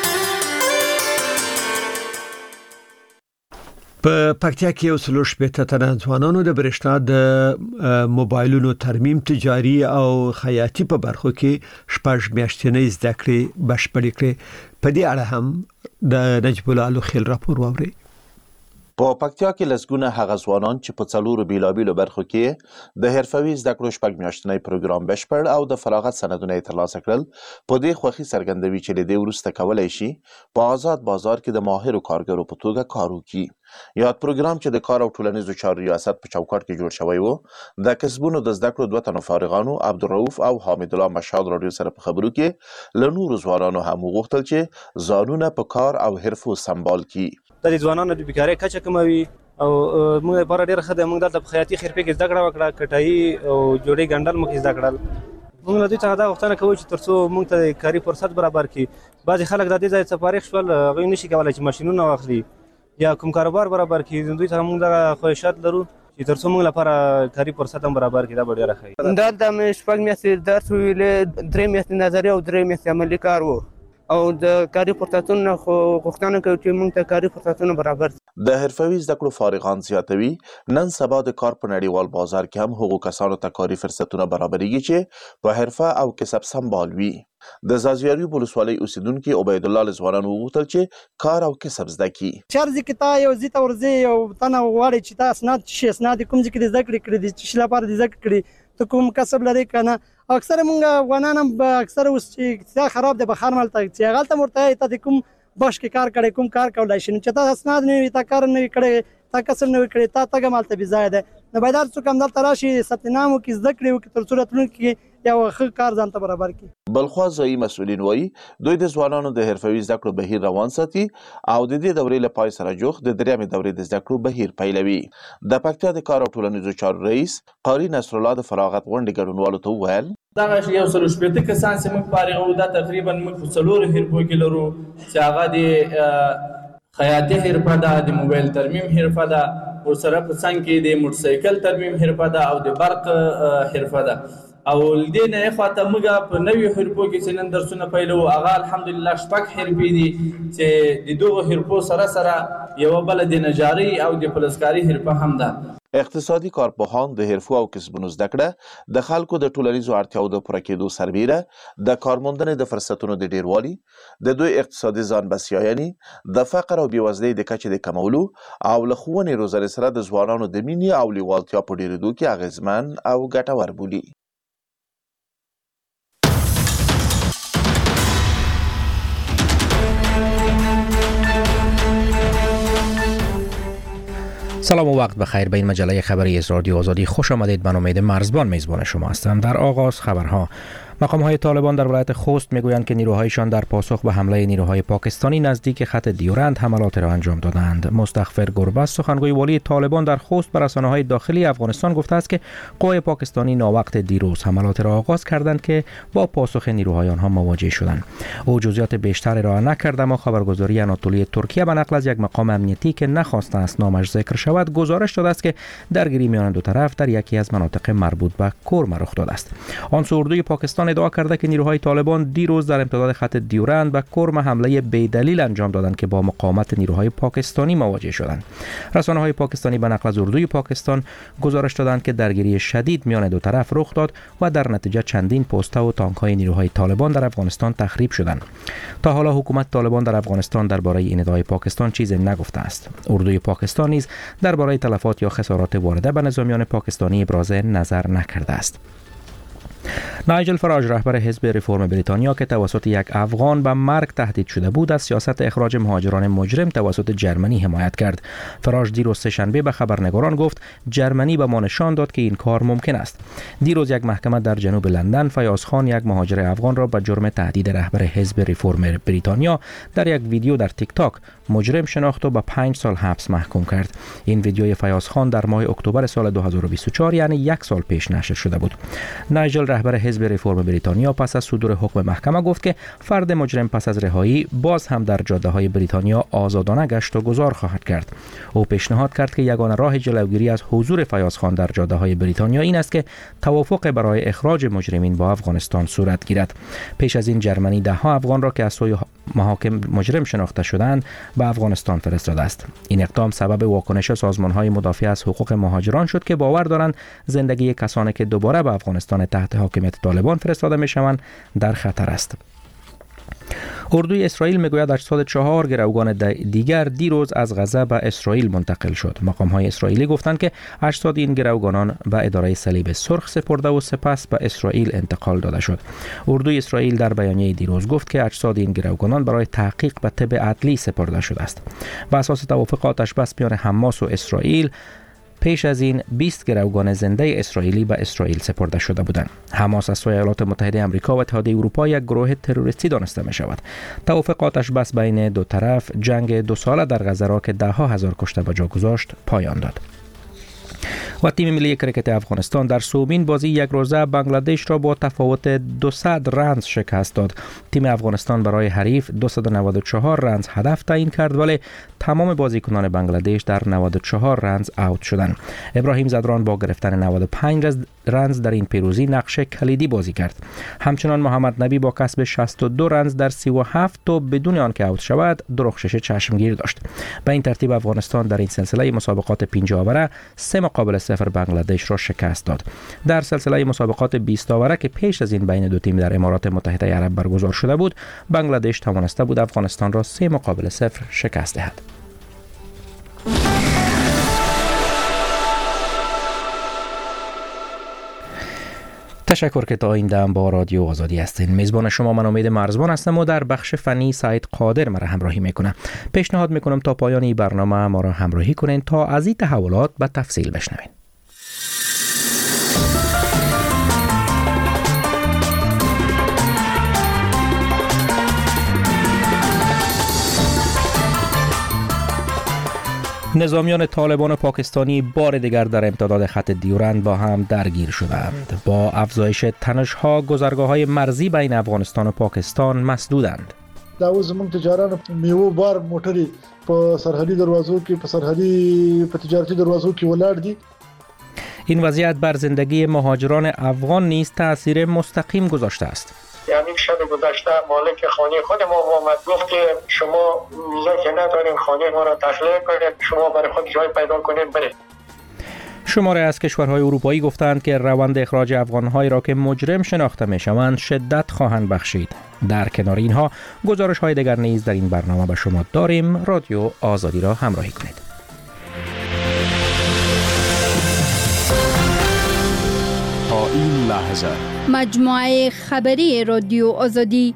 په پکتیا کې یو څلور شپېته تنه ځوانانو د برېښنا د موبایلونو ترمیم تجاري او خیاطي په برخو کې شپږ میاشتنۍ زده کړې بشپړې کړې. په دې اړه هم د نجیب الله لوخیل راپور واورئ. په پکتیا کې لسګونه هغه ځوانان چې په څلورو بیلابیلو برخو کې د حرفوي زده کړو شپږ میاشتنۍ پروګرام بشپړ او د فراغت سندونه یې ترلاسه کړل په دې خوښي څرګندوي چې له دې وروسته کولی شي په آزاد بازار کې د ماهرو کارګرو په توګه کار وکړي. یاد پروګرام چې د کار او ټولنیزو چارو ریاست په چوکاټ کې جوړ شوی و د کسبونو د زده کړو دوه تنو فارغانو عبدالرؤف او حامد الله مشهاد راډیو سره په خبرو کې له نورو ځوانانو هم وغوښتل چې ځانونه په کار او حرفو سمبال کړي. د ځوانانو د بیکارۍ کچه کموي او موږ لپاره ډېره ښه ده. موږ دلته په خیاطي حرفې کې زده کړه وکړه کټایي او جوړې ګنډل موږ زده کړل. موږ له دوی څخه دا غوښتنه کوو چې تر څو موږ ته د کاري فرصت برابر کړي. بعضې خلک د دې ځای څخه فارغ شول هغوی نشي کولی چې ماشینونه واخلي یا کوم کاروبار برابر کړي. دوی څخه موږ دغه خواهشات لرو چې تر څو موږ لپاره کاري فرصت هم برابر کړي. دا به ډېره ښه وي. دلته مې شپږ میاشتې درس ویلې درې میاشتې نظري او درې میاشتې عملي کار و او د کاري فرصتونو خو غوښتنه کوي چې موږ ته کاري فرصتونه برابر شي. د حرفوي زده کړو فارغان زیاتوي نن سبا د کار په نړیوال بازار کې هم هغو کسانو ته کاري فرصتونه برابرېږي چې په حرفه او کسب سمبال وي. د زازیاریوب ولسوالۍ اوسیدونکي عبید الله له ځوانانو وغوښتل چې کار او کسب زده کړي. چار ځای کې تا یو ځای ته ورځې یو تنه غواړي چې تا اسناد شي اسناد کوم ځای کې د زده کړې کړي دي چې لپاره د زده کړي ته کوم کسب لري که نه. اکثره موږ افغانان هم اکثره اوس چې اقتصاد خراب دی بهر ملته چې هغلته ورته ته د کوم بش کې کار کړی کوم کار کولی شي نو چې تا اسناد نه وي تا کار نه وي کړی تا کسب نه وي کړی تا تګ هم هلته بېځایه دی. نو باید هر څوک همدلته راشي ثبت نام وکړي زده کړې وکړي تر څو راتلونکي کې یو ښه کار ځان ته برابر کړي. بلخوا ځایي مسؤلین وایي دوی د ځوانانو د حرفوي زده کړو بهیر روان ساتي او د دې دورې له پای سره جوخ د درېیمې دورې د زده کړو بهیر پیلوي. د پکتیا د کار او ټولنیزو چارو رئیس قاري نصرالله د فراغت غونډې ګډونوالو ته وویل دغه یو سل شپېته کسان چې موږ فارغ وو دا تقریبا موږ په څلورو حرفو کې لرو چې هغه د خیاطي حرفه ده د موبایل ترمیم حرفه ده ورسره په څنګ کې د موټرسایکل ترمیم حرفه ده او د برق حرفه ده او لدې نه خواته موږ په نویو حرفو کې چې نن درسونه پیلو هغه الحمدلله شپږ حرفې دي چې د دغو حرفو سره سره یوه بله د نجارۍ او د فلزکاري حرفه هم ده. اقتصادي کارپوهان د حرفو او کسبونو زده کړه د خلکو د ټولنیزو اړتیاو د پوره کېدو سربیره د کارموندنې د فرصتونو د ډیروالي، د دوی اقتصادي ځان بسیاینې، د فقر او بېوزلۍ د کچې د کمولو او له ښوونې روزنې سره د ځوانانو د مینې او لیوالتیا په ډېرېدو کې اغېزمن او ګټور بولي. سلام و وقت بخیر. به این مجله خبری از رادیو آزادی خوش آمدید. من امید مرزبان میزبان شما هستم. در آغاز خبرها. مقام‌های طالبان در ولایت خوست میگویند که نیروهایشان در پاسخ به حمله نیروهای پاکستانی نزدیک خط دیورند حملات را انجام دادند. مستغفر گربز سخنگوی والی طالبان در خوست به رسانه‌های داخلی افغانستان گفته است که قوای پاکستانی ناوقت دیروز حملات را آغاز کردند که با پاسخ نیروهای آنها مواجه شدند. او جزئیات بیشتری را نکرد، اما خبرگزاری آناتولی ترکیه به نقل از یک مقام امنیتی که نخواسته است نامش ذکر شود گزارش داده است که درگیری میان دو طرف در یکی از مناطق مربوط به کرم رخ داده است. آن سو اردوی پاکستان ادعا کرده که نیروهای طالبان دیروز در امتداد خط دیورند به کرم حمله بی‌دلیل انجام دادند که با مقاومت نیروهای پاکستانی مواجه شدند. رسانه‌های پاکستانی به نقل از اردوی پاکستان گزارش دادند که درگیری شدید میان دو طرف رخ داد و در نتیجه چندین پوسته و تانک‌های نیروهای طالبان در افغانستان تخریب شدند. تا حالا حکومت طالبان در افغانستان درباره این ادعای پاکستان چیزی نگفته است. اردوی پاکستان نیز درباره تلفات یا خسارات وارده به نظامیان پاکستانی ابراز نظر نکرده است. نایجل فراج رهبر حزب ریفرم بریتانیا که توسط یک افغان به مرگ تهدید شده بود از سیاست اخراج مهاجران مجرم توسط جرمنی حمایت کرد. فراج دیروز سه‌شنبه به خبرنگاران گفت جرمنی به ما نشان داد که این کار ممکن است. دیروز یک محکمه در جنوب لندن فیاض خان یک مهاجر افغان را به جرم تهدید رهبر حزب ریفرم بریتانیا در یک ویدیو در تیک تاک مجرم شناخت و به پنج سال حبس محکوم کرد. این ویدیوی فیاض خان در ماه اکتبر سال دو هزار و بیست و چهار یعنی یک سال پیش نشر شده بود. نایجل رهبر حزب ریفرم بریتانیا پس از صدور حکم محکمه گفت که فرد مجرم پس از رهایی باز هم در جاده‌های بریتانیا آزادانه گشت و گذار خواهد کرد. او پیشنهاد کرد که یگانه راه جلوگیری از حضور فیاض خان در جاده‌های بریتانیا این است که توافق برای اخراج مجرمین با افغانستان صورت گیرد. پیش از این جرمنی ده ها افغان را که از سوی محاکم مجرم شناخته شدند به افغانستان فرستاده است. این اقدام سبب واکنش سازمان‌های مدافع از حقوق مهاجران شد که باور دارند زندگی کسانی که دوباره به افغانستان تحت حاکمیت طالبان فرستاده میشوند در خطر است. اردوی اسرائیل میگوید اجساد چهار گروگان دیگر دیروز از غزه به اسرائیل منتقل شد. مقام‌های اسرائیلی گفتند که اجساد این گروگانان به اداره صلیب سرخ سپرده و سپس به اسرائیل انتقال داده شد. اردوی اسرائیل در بیانیه دیروز گفت که اجساد این گروگانان برای تحقیق به طب عدلی سپرده شده است. بر اساس توافق آتش بس میان حماس و اسرائیل پیش از این بیست گروگان زنده اسرائیلی به اسرائیل سپرده شده بودند. حماس از سوی ایالات متحده آمریکا و اتحادیه اروپا یک گروه تروریستی دانسته می شود. توافق آتش بس بین دو طرف جنگ دو ساله در غزه را که ده ها هزار کشته به جا گذاشت پایان داد. و تیم ملی کرکت افغانستان در سومین بازی یک روزه بنگلادش را با تفاوت دویست رنز شکست داد. تیم افغانستان برای حریف دویست و نود و چهار رنز هدف تعیین کرد ولی تمام بازیکنان بنگلادش در نود و چهار رنز اوت شدند. ابراهیم زدران با گرفتن نود و پنج رنز در این پیروزی نقش کلیدی بازی کرد. همچنان محمد نبی با کسب شصت و دو رنز در سی و هفت توپ بدون آنکه اوت شود درخشش چشمگیر داشت. به این ترتیب افغانستان در این سلسله مسابقات پنج آوره سه مقابل صفر بنگلادش را شکست داد. در سلسله مسابقات بیست آوره که پیش از این بین دو تیم در امارات متحده عرب برگزار شده بود، بنگلادش توانسته بود افغانستان را سه مقابل صفر شکست دهد. تشکر که تا این دم با رادیو آزادی هستین. میزبان شما من امید مرزبان هستم و در بخش فنی سعید قادر مرا همراهی میکنه. پیشنهاد میکنم تا پایان این برنامه ما را همراهی کنین تا از این تحولات به تفصیل بشنوین. نظامیان طالبان پاکستانی بار دیگر در امتداد خط دیورند با هم درگیر شدند. با افزایش تنش‌ها گذرگاه‌های مرزی بین افغانستان و پاکستان مسدودند. دا اوس زموږ تجاران میوه بار موټرې په سرحدي دروازو کې په سرحدي په تجارتي دروازو کې ولاړ دي. این وضعیت بر زندگی مهاجران افغان نیز تأثیر مستقیم گذاشته است. یعنی شب گذشته مالک خانه خود ما آمد گفت که شما ویزا که ندارین خانه ما را تخلیه کنید، شما برای خود جای پیدا کنید برید. شماره از کشورهای اروپایی گفتند که روند اخراج افغان‌هایی را که مجرم شناخته می‌شوند شدت خواهند بخشید. در کنار اینها گزارش‌های دیگر نیز در این برنامه به شما داریم. رادیو آزادی را همراهی کنید. تا این لحظه مجموعه خبری رادیو آزادی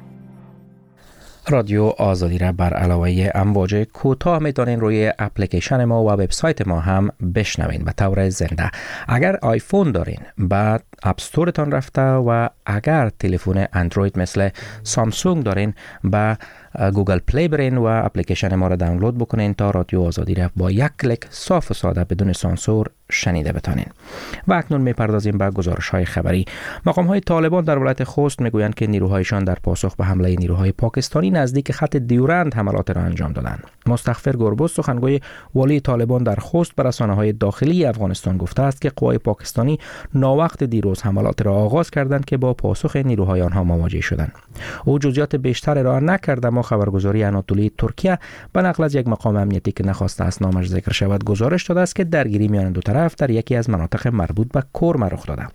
رادیو آزادی را بر علاوه امواج کوتاه میتونین روی اپلیکیشن ما و وبسایت ما هم بشنوین به طور زنده. اگر آیفون دارین بعد اپ استورتان رفته و اگر تلفن اندروید مثل سامسونگ دارین با گوگل پلی برین و اپلیکیشن ما را دانلود بکنین تا رادیو آزادی را با یک کلیک صاف و ساده بدون سانسور شنیده بتانین. و اکنون میپردازیم به گزارش های خبری. مقام های طالبان در ولایت خوست میگویند که نیروهایشان در پاسخ به حمله نیروهای پاکستانی نزدیک خط دیورند حملات را انجام دادند. مستغفر گربز سخنگوی والی طالبان در خوست به رسانه‌های داخلی افغانستان گفته است که قوای پاکستانی ناوقت دیروز حملات را آغاز کردند که با پاسخ نیروهای آنها مواجه شدند. او جزئیات بیشتر ارائه نکرد، اما خبرگزاری آناتولی ترکیه به نقل از یک مقام امنیتی که نخواسته است نامش ذکر شود گزارش داده است که درگیری میان دو طرف در یکی از مناطق مربوط به کرم رخ داده.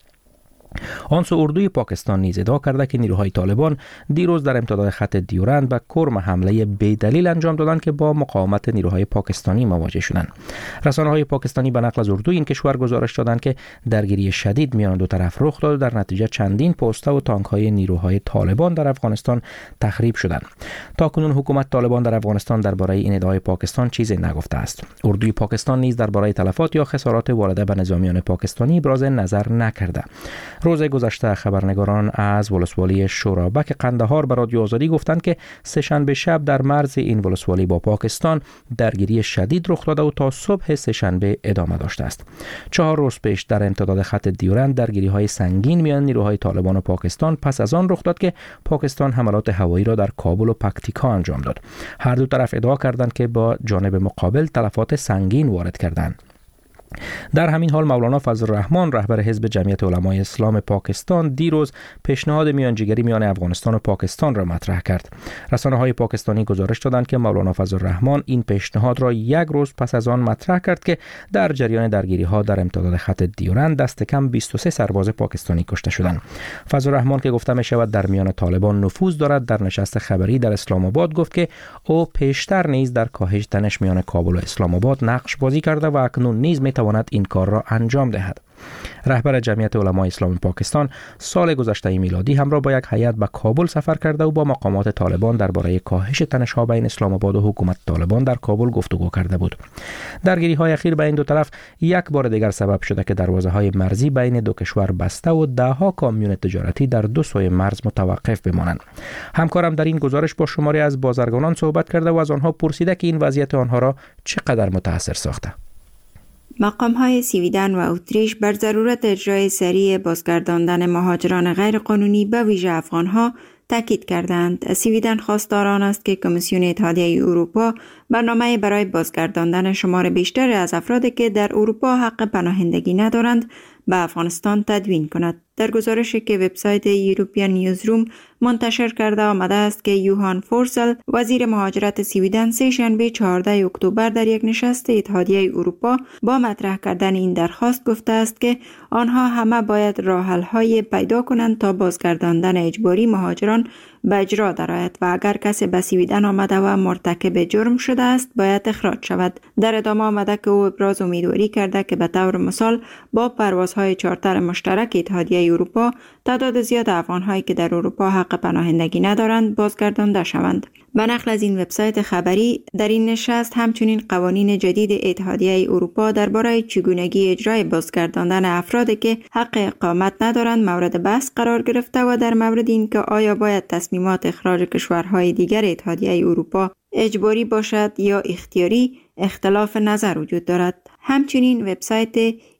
آن سو اردوی پاکستان نیز ادعا کرده که نیروهای طالبان دیروز در امتداد خط دیورند به کرم حمله بی‌دلیل انجام دادند که با مقاومت نیروهای پاکستانی مواجه شدند. رسانه‌های پاکستانی به نقل از اردوی این کشور گزارش دادند که درگیری شدید میان دو طرف رخ داد و در نتیجه چندین پوسته و تانک‌های نیروهای طالبان در افغانستان تخریب شدند. تاکنون حکومت طالبان در افغانستان درباره این ادعای پاکستان چیزی نگفته است. اردوی پاکستان نیز درباره تلفات یا خسارات وارده به نظامیان پاکستانی ابراز نظر نکرده. روز گذشته خبرنگاران از ولسوالی شورابک قندهار به رادیو آزادی گفتند که سه‌شنبه شب در مرز این ولسوالی با پاکستان درگیری شدید رخ داده و تا صبح سه‌شنبه ادامه داشته است. چهار روز پیش در امتداد خط دیورند درگیری‌های سنگین میان نیروهای طالبان و پاکستان پس از آن رخ داد که پاکستان حملات هوایی را در کابل و پکتیکا انجام داد. هر دو طرف ادعا کردند که با جانب مقابل تلفات سنگین وارد کردند. در همین حال مولانا فضل الرحمن رهبر حزب جمعیت علمای اسلام پاکستان دیروز پیشنهاد میانجیگری میان افغانستان و پاکستان را مطرح کرد. رسانه‌های پاکستانی گزارش دادند که مولانا فضل الرحمن این پیشنهاد را یک روز پس از آن مطرح کرد که در جریان درگیری‌ها در امتداد خط دیورند دست کم بیست و سه سرباز پاکستانی کشته شدند. فضل الرحمن که گفته می‌شود در میان طالبان نفوذ دارد در نشست خبری در اسلام آباد گفت که او پیشتر نیز در کاهش تنش میان کابل و اسلام آباد نقش بازی کرده و اکنون نیز تواند این کار را انجام دهد. رهبر جمعیت علمای اسلام پاکستان سال گذشته میلادی همراه با یک هیئت به کابل سفر کرده و با مقامات طالبان درباره کاهش تنش‌ها بین اسلام آباد و حکومت طالبان در کابل گفتگو کرده بود. درگیری‌های اخیر بین دو طرف یک بار دیگر سبب شده که دروازه‌های مرزی بین دو کشور بسته و ده‌ها کامیون تجارتی در دو سوی مرز متوقف بمانند. همکارم در این گزارش با شماری از بازرگانان صحبت کرده و از آنها پرسیده که این وضعیت آنها را چقدر متاثر ساخته. مقام‌های سویدن و اتریش بر ضرورت اجرای سریع بازگرداندن مهاجران غیرقانونی به ویژه افغان‌ها تاکید کردند. سویدن خواستار آن است که کمیسیون اتحادیه اروپا برنامه برای بازگرداندن شمار بیشتر از افرادی که در اروپا حق پناهندگی ندارند به افغانستان تدوین کند. در گزارشی که وبسایت یوروپیان نیوزروم منتشر کرده آمده است که یوهان فورسل وزیر مهاجرت سویدن سه شنبه چهاردهم اکتبر در یک نشست اتحادیه اروپا با مطرح کردن این درخواست گفته است که آنها همه باید راه‌حل‌های پیدا کنند تا بازگرداندن اجباری مهاجران به اجرا درآید و اگر کسی به سویدن آمده و مرتکب جرم شده است باید اخراج شود. در ادامه آمده که او ابراز امیدواری کرده که به طور مثال با پروازهای چارتر مشترک اتحادیه اروپا تعداد زیاد افغان‌هایی که در اروپا حق پناهندگی ندارند بازگردانده شوند. به نقل از این وبسایت خبری در این نشست همچنین قوانین جدید اتحادیه اروپا درباره چگونگی اجرای بازگرداندن افرادی که حق اقامت ندارند مورد بحث قرار گرفته و در مورد اینکه آیا باید تصمیمات اخراج کشورهای دیگر اتحادیه اروپا اجباری باشد یا اختیاری اختلاف نظر وجود دارد. همچنین وبسایت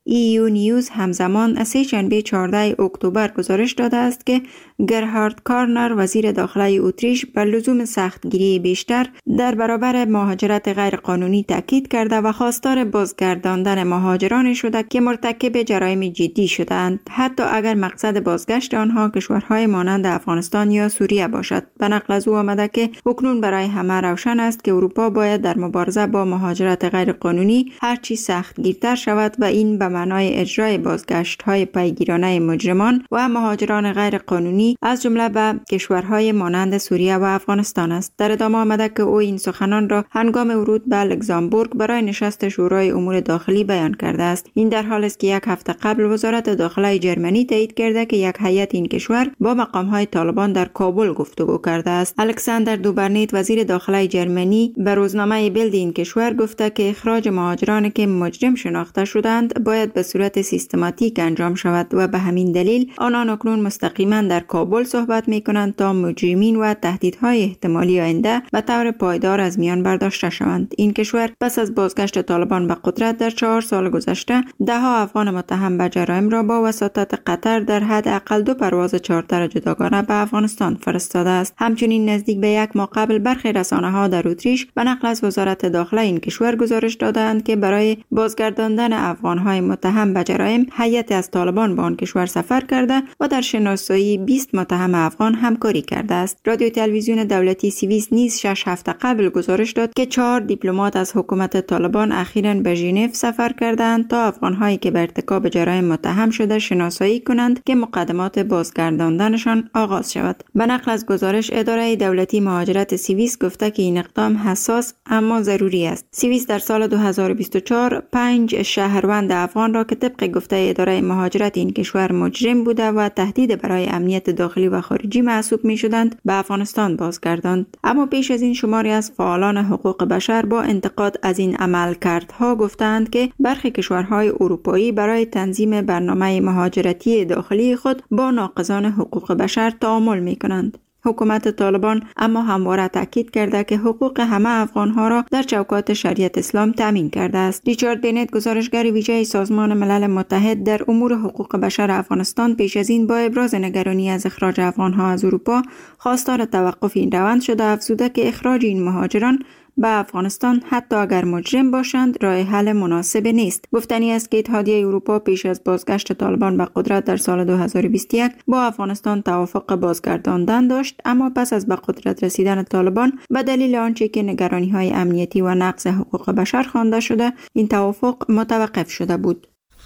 ایو نیوز همزمان سه شنبه چهاردهم اکتبر گزارش داده است که گرهارد کارنر وزیر داخلی اتریش بر لزوم سختگیری بیشتر در برابر مهاجرت غیرقانونی تاکید کرده و خواستار بازگرداندن مهاجران شده که مرتکب جرایم جدی شدند، حتی اگر مقصد بازگشت آنها کشورهای مانند افغانستان یا سوریه باشد. به نقل از او آمده که اکنون برای همه روشن است که اروپا باید در مبارزه با مهاجرت غیرقانونی هرچی سختگیرتر شود و این به معنای اجرای بازگشت‌های پیگیرانه مجرمان و مهاجران غیرقانونی از جمله به کشورهای مانند سوریه و افغانستان است. در ادامه آمده که او این سخنان را هنگام ورود به لوکزامبورگ برای نشست شورای امور داخلی بیان کرده است. این در حالی است که یک هفته قبل وزارت داخلی جرمنی تایید کرده که یک هیئت این کشور با مقام‌های طالبان در کابل گفتگو کرده است. الکساندر دوبرنیت وزیر داخلی جرمنی به روزنامه بیلد این کشور گفته که اخراج مهاجرانی که مجرم شناخته شدند باید به صورت سیستماتیک انجام شود و به همین دلیل آنان اکنون مستقیما در کابل صحبت می‌کنند تا مجرمین و تهدیدهای احتمالی آینده به طور پایدار از میان برداشته شوند. این کشور پس از بازگشت طالبان به قدرت در چهار سال گذشته ده‌ها افغان متهم به جرایم را با وساطت قطر در حداقل دو پرواز چارتر جداگانه به افغانستان فرستاده است. همچنین نزدیک به یک ماه قبل برخی رسانه‌ها در اتریش به نقل از وزارت داخله این کشور گزارش دادند که برای بازگرداندن افغان‌های متهم به جرایم هیئت از طالبان به آن کشور سفر کرده و در شناسایی بیست متهم افغان همکاری کرده است. رادیو تلویزیون دولتی سوئیس نیز شش هفته قبل گزارش داد که چهار دیپلمات از حکومت طالبان اخیراً به ژنو سفر کردند تا افغان‌هایی که به ارتکاب جرایم متهم شده شناسایی کنند که مقدمات بازگرداندنشان آغاز شود. به نقل از گزارش اداره دولتی مهاجرت سوئیس گفته که این اقدام حساس اما ضروری است. سوئیس در سال دو هزار و بیست و چهار پنج شهروند افغان را که طبق گفته اداره مهاجرت این کشور مجرم بوده و تهدید برای امنیت داخلی و خارجی محسوب می شدند به افغانستان بازگرداند. اما پیش از این شماری از فعالان حقوق بشر با انتقاد از این عملکردها گفتند که برخی کشورهای اروپایی برای تنظیم برنامه مهاجرتی داخلی خود با ناقضان حقوق بشر تعامل می کنند. حکومت طالبان اما همواره تاکید کرده که حقوق همه افغانها را در چوکات شریعت اسلام تامین کرده است. ریچارد بنت گزارشگر ویژه سازمان ملل متحد در امور حقوق بشر افغانستان پیش از این با ابراز نگرانی از اخراج افغانها از اروپا خواستار توقف این روند شده، افزوده که اخراج این مهاجران به افغانستان حتی اگر مجرم باشند راه حل مناسب نیست. گفتنی است که اتحادیه اروپا پیش از بازگشت طالبان به قدرت در سال دو هزار و بیست و یک با افغانستان توافق بازگرداندن داشت، اما پس از به قدرت رسیدن طالبان به دلیل آنچه که نگرانی‌های امنیتی و نقض حقوق بشر خوانده شده این توافق متوقف شده بود.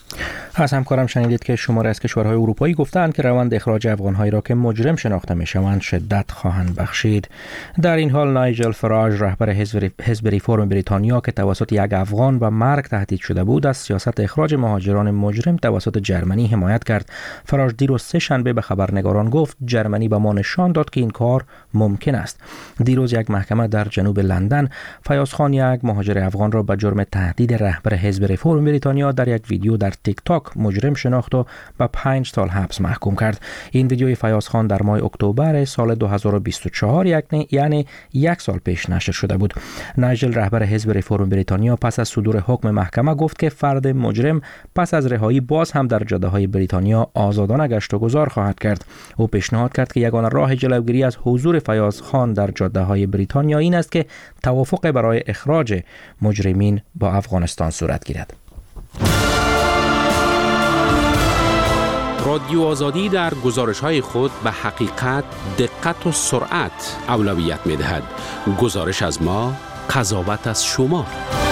از همکارم شنیدید که شماری از کشورهای اروپایی گفتند که روند اخراج افغان‌هایی را که مجرم شناخته می‌شوند شدت خواهند بخشید. در این حال نایجل فراج رهبر حزب ریفرم بریتانیا که توسط یک افغان به مرگ تهدید شده بود از سیاست اخراج مهاجران مجرم توسط جرمنی حمایت کرد. فراج دیروز سه شنبه به خبرنگاران گفت جرمنی به ما نشان داد که این کار ممکن است. دیروز یک محکمه در جنوب لندن فیاض خان یک مهاجر افغان را به جرم تهدید رهبر حزب ریفرم بریتانیا در یک ویدیو در تیک تاک مجرم شناخت و به پنج سال حبس محکوم کرد. این ویدیوی فیاض خان در ماه اکتبر سال دو هزار و بیست و چهار یعنی یک سال پیش نشر شده بود. نایجل رهبر حزب ریفرم بریتانیا پس از صدور حکم محکمه گفت که فرد مجرم پس از رهایی باز هم در جاده‌های بریتانیا آزادانه گشت و گذار خواهد کرد. او پیشنهاد کرد که یگانه راه جلوگیری از حضور فیاض خان در جاده‌های بریتانیا این است که توافق برای اخراج مجرمین با افغانستان صورت گیرد. رادیو آزادی در گزارش‌های خود به حقیقت، دقت و سرعت اولویت می‌دهد. گزارش از ما، قضاوت از شما.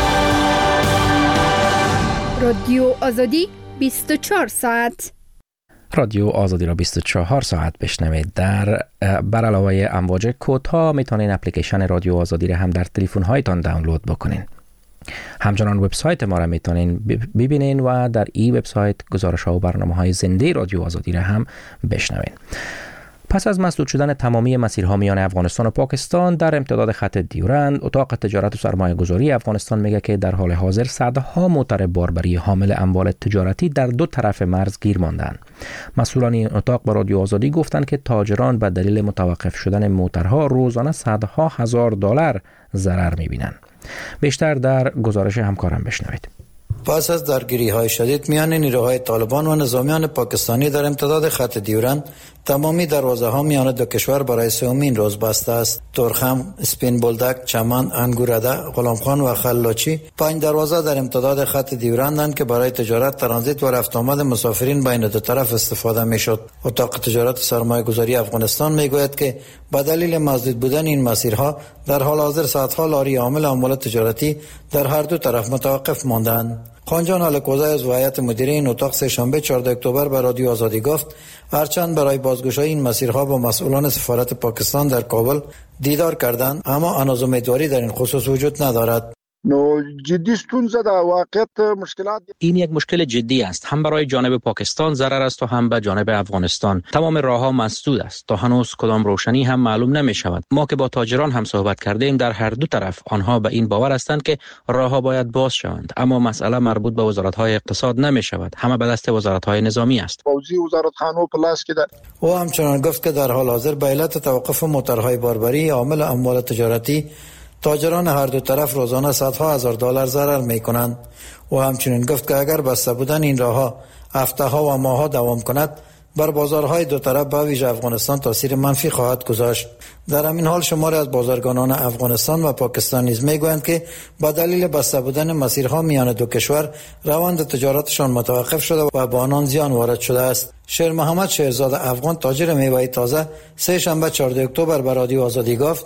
رادیو آزادی بیست و چهار ساعت. رادیو آزادی را بیست و چهار ساعت بشنوید. در بر علاوه امواج کوتاه میتونین اپلیکیشن رادیو آزادی را هم در تلفن هایتان دانلود بکنین. همچنان وبسایت ما را میتونین ببینین و در این وبسایت گزارش ها و برنامه های زنده رادیو آزادی را هم بشنوین. پس از مسدود شدن تمامی مسیرها میان افغانستان و پاکستان در امتداد خط دیورند، اتاق تجارت و سرمایه گذاری افغانستان میگه که در حال حاضر صدها موتر باربری حامل اموال تجارتی در دو طرف مرز گیر ماندند. مسئولان این اتاق با رادیو آزادی گفتند که تاجران به دلیل متوقف شدن موترها روزانه صدها هزار دلار ضرر میبینند. بیشتر در گزارش همکارم بشنوید. پس از درگیری‌های شدید میان نیروهای طالبان و نظامیان پاکستانی در امتداد خط دیورند، تمامی دروازه‌ها میان دو کشور برای سومین روز بسته است. تورخم، اسپین بولدک، چمن، انگورده، غلامخان و خلاچی پنج دروازه در امتداد خط دیورندند که برای تجارت، ترانزیت و رفت آمد مسافرین بین دو طرف استفاده میشد. اتاق تجارت سرمایه‌گذاری افغانستان میگوید که به دلیل مسدود بودن این مسیرها در حال حاضر صدها لاری حامل اموال تجارتی در هر دو طرف متوقف ماندند. خانجان الکوزی از هیئت مدیره این اتاق سه شنبه چهاردهم اکتبر به رادیو آزادی گفت هرچند برای بازگشایی این مسیرها با مسئولان سفارت پاکستان در کابل دیدار کردند، اما هنوز امیدواری در این خصوص وجود ندارد. نو جدی ستونزه در واقعیت مشکلات این یک مشکل جدی است، هم برای جانب پاکستان ضرر است و هم به جانب افغانستان. تمام راهها مسدود است، تا هنوز کدام روشنی هم معلوم نمی شود. ما که با تاجران هم صحبت کردیم، در هر دو طرف آنها به این باور هستند که راهها باید باز شوند، اما مسئله مربوط به وزارت‌های اقتصاد نمی شود، همه به دست وزارت‌های نظامی است. فوزی وزارت خانه پلاس که او همچنان گفت که در حال حاضر به علت توقف موتورهای باربری عامل اموال تجارتی، تاجران هر دو طرف روزانه صدها هزار دلار ضرر می کنند. و همچنین گفت که اگر بسته بودن این راهها هفته ها و ماه ها دوام کند، بر بازارهای دو طرف به ویژه افغانستان تاثیر منفی خواهد گذاشت. در همین حال شماری از بازرگانان افغانستان و پاکستان نیز میگویند که با دلیل بسته بودن مسیرها میان دو کشور روند تجارتشان متوقف شده و به آنان زیان وارد شده است. شیر محمد شیرزاد افغان تاجر میوه تازه سه شنبه چهاردهم اکتبر به رادیو آزادی گفت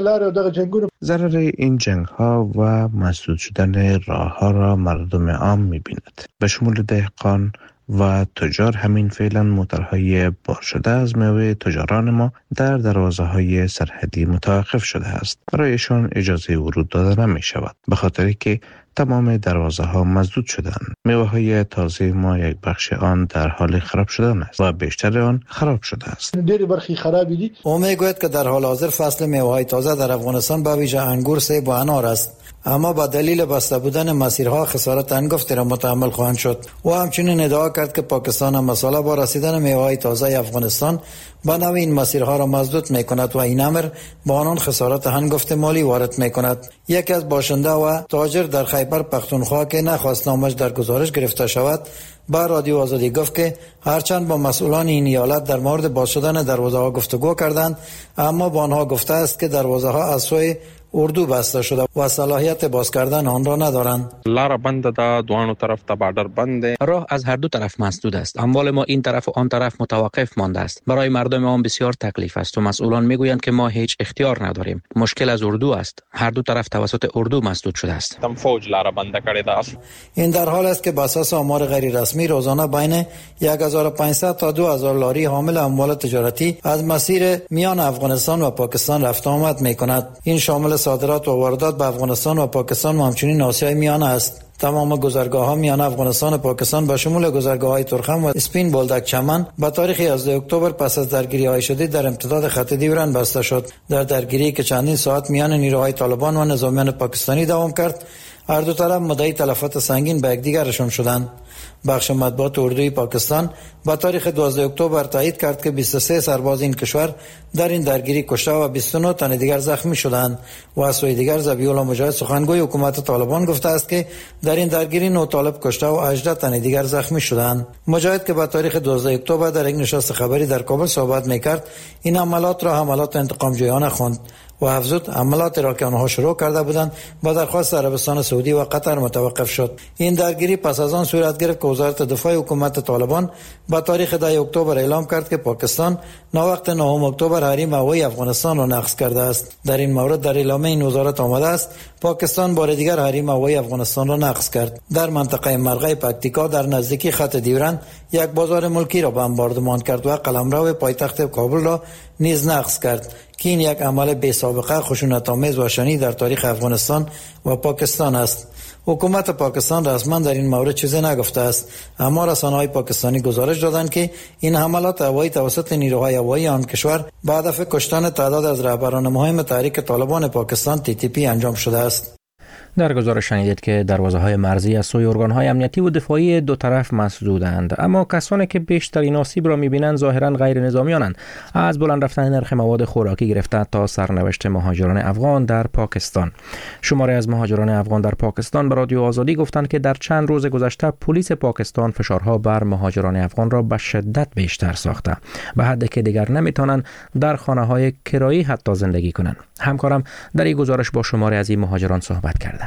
ضرر این جنگ ها و مسدود شدن راه ها را مردم عام میبیند، به شمول دهقان و تجار. همین فعلا موتورهای بار شده از میوه تجاران ما در دروازه های سرحدی متوقف شده است. برایشان اجازه ورود داده نمی شود، به خاطر که تمام دروازه ها مسدود شدند. میوه های تازه ما یک بخش آن در حال خراب شدن است و بیشتر آن خراب شده است. ډېر برخی خرابې دي. او میگوید که در حال حاضر فصل میوه های تازه در افغانستان به ویژه انگور، سیب و انار است، اما با دلیل بسته بودن مسیرها خسارت هنگفتی را متحمل خواهند شد. او همچنین ادعا کرد که پاکستان هم مسئله با رسیدن میوه‌های تازه افغانستان به نوع این مسیرها را مسدود می‌کند و این امر با آنان خسارت هنگفت مالی وارد می‌کند. یکی از باشنده و تاجر در خیبر پختونخوا که نخواست نامش در گزارش گرفته شود، با رادیو آزادی گفت که هرچند با مسئولان این ایالت در مورد باز شدن دروازه‌ها گفتگو کردند، اما با آنها گفته است که دروازه‌ها از سوی اردو بسته شده و صلاحیت باز کردن آن را ندارند. لار بنده ده، دوانو طرف تا باردر بنده. راه از هر دو طرف مسدود است. اموال ما این طرف و آن طرف متوقف مانده است. برای مردم آن بسیار تکلیف است و مسئولان میگویند که ما هیچ اختیار نداریم. مشکل از اردو است. هر دو طرف توسط اردو مسدود شده است. تم فوج لار بنده کړی ده. این در حال است که بر اساس آمار غیر رسمی روزانه بین یک هزار و پانصد تا دو هزار لاری حامل اموال تجارتی از مسیر میان افغانستان و پاکستان رفت آمد میکند. این شامل صادرات و واردات به افغانستان و پاکستان و همچنین آسیای میانه است. تمام گذرگاه‌ها میان افغانستان و پاکستان به شمول گذرگاه‌های تورخم و اسپین بولدک چمن با تاریخ یازده اکتبر پس از درگیری‌های شدید در امتداد خط دیورند بسته شد. در درگیری که چندین ساعت میان نیروهای طالبان و نظامیان پاکستانی دوام کرد، هر دو طرف مدعی تلفات سنگین به یکدیگرشان شدند. بخش مطبوعات اردوی پاکستان با تاریخ دوازدهم اکتبر تایید کرد که بیست و سه سرباز این کشور در این درگیری کشته و بیست و نه تن دیگر زخمی شدند. و از سوی دیگر ذبیح الله مجاهد سخنگوی حکومت طالبان گفته است که در این درگیری نه طالب کشته و هجده تن دیگر زخمی شدند. مجاهد که با تاریخ دوازدهم اکتبر در یک نشست خبری در کابل صحبت می‌کرد، این حملات را حملات انتقام جویانه خواند و افزود حملات را که آنها شروع کرده بودند با درخواست عربستان سعودی و قطر متوقف شد. این درگیری پس از آن صورت گرفت که وزارت دفاع حکومت طالبان با تاریخ ده اکتبر اعلام کرد که پاکستان ناوقت نهم اکتبر حریم هوایی افغانستان را نقض کرده است. در این مورد در اعلامیه این وزارت آمده است پاکستان بار دیگر حریم هوایی افغانستان را نقض کرد. در منطقه مرغه پکتیکا در نزدیکی خط دیورند یک بازار ملکی را بمباردمان کرد و قلمرو پایتخت کابل را نیز نقض کرد که این یک عمل بی سابقه خشونت‌آمیز و شنی در تاریخ افغانستان و پاکستان است. حکومت پاکستان رسما در این مورد چیزی نگفته است، اما رسانه‌های پاکستانی گزارش دادند که این حملات هوایی توسط نیروهای هوایی آن کشور به هدف کشتن تعداد از رهبران مهم تحریک طالبان پاکستان تی تی پی انجام شده است. در گزارش شنیدید که دروازه‌های مرزی از سوی ارگان‌های امنیتی و دفاعی دو طرف مسدودند، اما کسانی که بیشترین آسیب را می‌بینند ظاهراً غیر نظامیانند، از بلند رفتن نرخ مواد خوراکی گرفته تا سرنوشت مهاجران افغان در پاکستان. شماری از مهاجران افغان در پاکستان به رادیو آزادی گفتند که در چند روز گذشته پلیس پاکستان فشارها بر مهاجران افغان را به شدت بیشتر ساخته، به حدی که دیگر نمی‌توانند در خانه‌های کرایی حتی زندگی کنند. همکارم در این گزارش با شماری از این مهاجران صحبت کرده.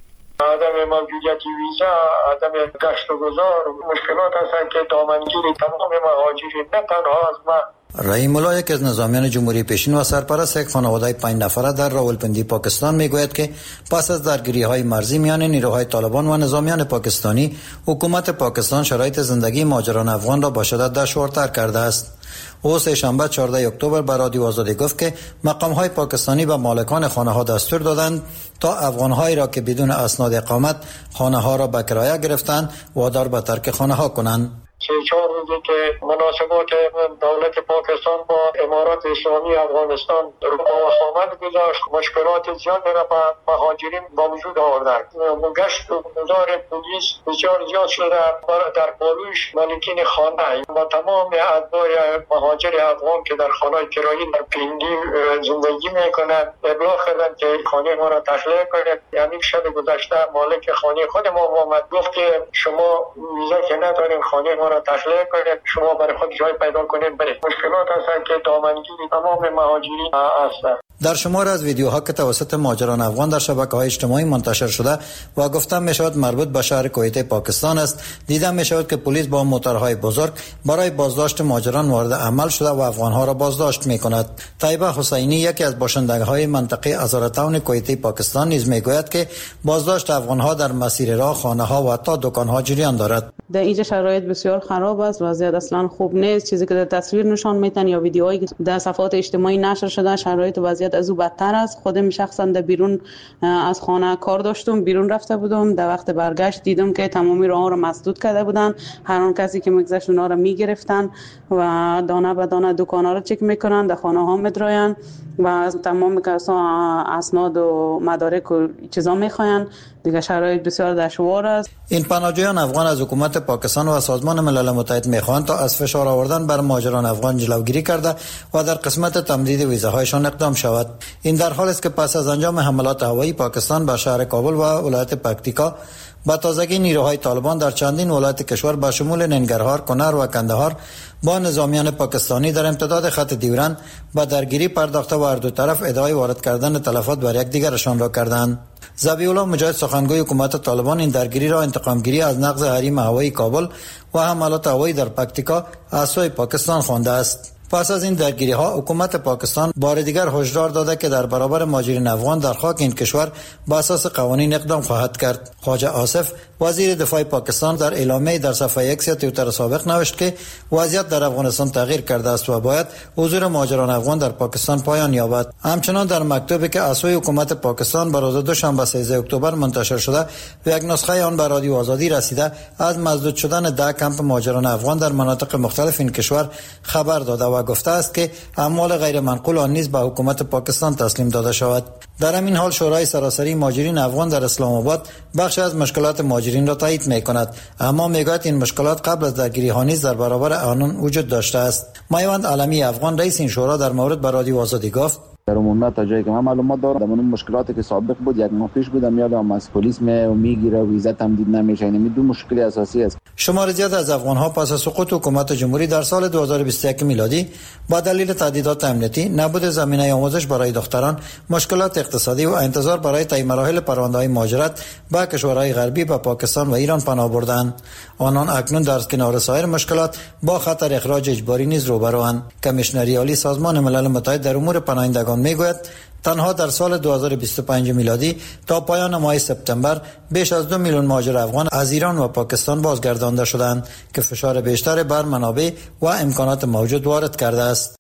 عدم موجودیت ویزا، عدم گشت و گذار مشکلات هستند که دامنگیر تمام مهاجرین نه تنها از ما. رحیم الله، یک از نظامیان جمهوری پیشین و سرپرست یک خانواده پنج نفره در راولپندی پاکستان میگوید که پس از درگیری‌های مرزی میان نیروهای طالبان و نظامیان پاکستانی، حکومت پاکستان شرایط زندگی مهاجران افغان را با شدت دشوارتر کرده است. او سه‌شنبه چهاردهم اکتبر به رادیو آزادی گفت که مقام‌های پاکستانی به مالکان خانه‌ها دستور دادند تا افغان‌هایی را که بدون اسناد اقامت خانه‌ها را به کرایه گرفتند وادار به ترک خانه‌ها کنند. سه چهار روزی که مناسبات دولت پاکستان با امارات اسلامی افغانستان رو با وخامت گذاشت، مشکلات زیاد را به مهاجرین با وجود آوردند. گشت و گذار پلیس بسیار زیاد شده در پالوش مالکین خانه با تمام ادوار مهاجر افغان که در خانه کرایی در پندی زندگی میکنند ابلاغ کردند که خانه ما را تخلیه کنید. یعنی شب گذشته مالک خانه خود ما آمد گفت که شما ویزا که ندارین خانه ما را تخلیه کنید، شما برای خود جای پیدا کنید برید. مشکلات هستند که دامنگیری تمام مهاجرین هستند. در شمار از ویدیوها که توسط مهاجران افغان در شبکه‌های اجتماعی منتشر شده و گفته می‌شود مربوط به شهر کویت پاکستان است، دیده می‌شود که پلیس با موتورهای بزرگ برای بازداشت مهاجران وارد عمل شده و افغان‌ها را بازداشت می‌کند. طیبه حسینی، یکی از باشندگان منطقه ازارتاون کویت پاکستان، نیز می‌گوید که بازداشت افغان‌ها در مسیر راه، خانه‌ها و حتی دکان‌ها جریان دارد. در اینجا شرایط بسیار خراب است، وضعیت اصلا خوب نیست. چیزی که در تصویر نشان میتن یا ویدیوهایی که در صفحات اجتماعی نشر شده، شرایط و وضعیت از او بدتر است. خودم شخصا در بیرون از خانه کار داشتم، بیرون رفته بودم، در وقت برگشت دیدم که تمامی راه‌ها را مسدود کرده بودن. هر آن کسی که میگذشت اونا را میگرفتن و دانه به دانه دکانا را چک میکنن، در خانه ها میدراین و از تمام کسا اسناد و مدارک و چیزا میخواین. دیگه شرایط بسیار دشوار است. این پناهجویان افغان از حکومت پاکستان و سازمان ملل متحد میخواهند تا از فشار آوردن بر مهاجران افغان جلوگیری کرده و در قسمت تمدید ویزاهایشان اقدام شود. این در حالی است که پس از انجام حملات هوایی پاکستان بر شهر کابل و ولایت پکتیکا با تازگی نیروهای طالبان در چندین ولایت کشور به شمول ننگرهار، کنر و کندهار با نظامیان پاکستانی در امتداد خط دیورند به درگیری پرداخته و هر دو طرف ادعای وارد کردن تلفات بر یکدیگرشان را کردند. ذبیح الله مجاهد، سخنگوی حکومت طالبان، این درگیری را انتقامگیری از نقض حریم هوایی کابل و حملات هوایی در پکتیکا از سوی پاکستان خوانده است. پس از این درگیری ها حکومت پاکستان بار دیگر هشدار داده که در برابر مهاجرین افغان در خاک این کشور با اساس قوانین اقدام خواهد کرد. خواجه آصف، وزیر دفاع پاکستان، در اعلامیه در صفحه ایکس توییتر سابق نوشت که وضعیت در افغانستان تغییر کرده است و باید حضور مهاجران افغان در پاکستان پایان یابد. همچنان در مکتوبی که از سوی حکومت پاکستان به روز دوشنبه سیزدهم اکتبر منتشر شده و یک نسخه آن به رادیو آزادی رسیده، از مسدود شدن ده کمپ مهاجران افغان در مناطق مختلف این کشور خبر داده و گفته است که اموال غیر منقول آن نیز به حکومت پاکستان تسلیم داده شود. در همین حال شورای سراسری مهاجرین افغان در اسلام آباد بخش از مشکلات مهاجرین را تایید می‌کند، اما میگوید این مشکلات قبل از درگیری ها نیز در برابر آنان وجود داشته است. مایوند علمی افغان، رئیس این شورا، در مورد به رادیو آزادی گفت: در عمومیت تا جایی که من معلومات دارم، در مشکلاتی که سابق بود یک ماه پیش بودم، یادم از پلیس میگیره ویزا تمدید نمیشه. این دو مشکل اساسی است. شمار زیاد از افغان‌ها پس از سقوط حکومت جمهوری در سال دو هزار و بیست و یک میلادی با دلیل تهدیدات امنیتی، نبود زمینه آموزش برای دختران، مشکلات اقتصادی و انتظار برای طی مراحل پرونده‌های مهاجرت به کشورهای غربی به پاکستان و ایران پناه بردند. آنان اکنون در کنار سایر مشکلات با خطر اخراج اجباری نیز روبروند. کمیشنری عالی سازمان ملل متحد در امور پناهندگان میگوید تنها در سال دو هزار و بیست و پنج میلادی تا پایان ماه سپتامبر بیش از دو میلیون مهاجر افغان از ایران و پاکستان بازگردانده شدند که فشار بیشتر بر منابع و امکانات موجود وارد کرده است.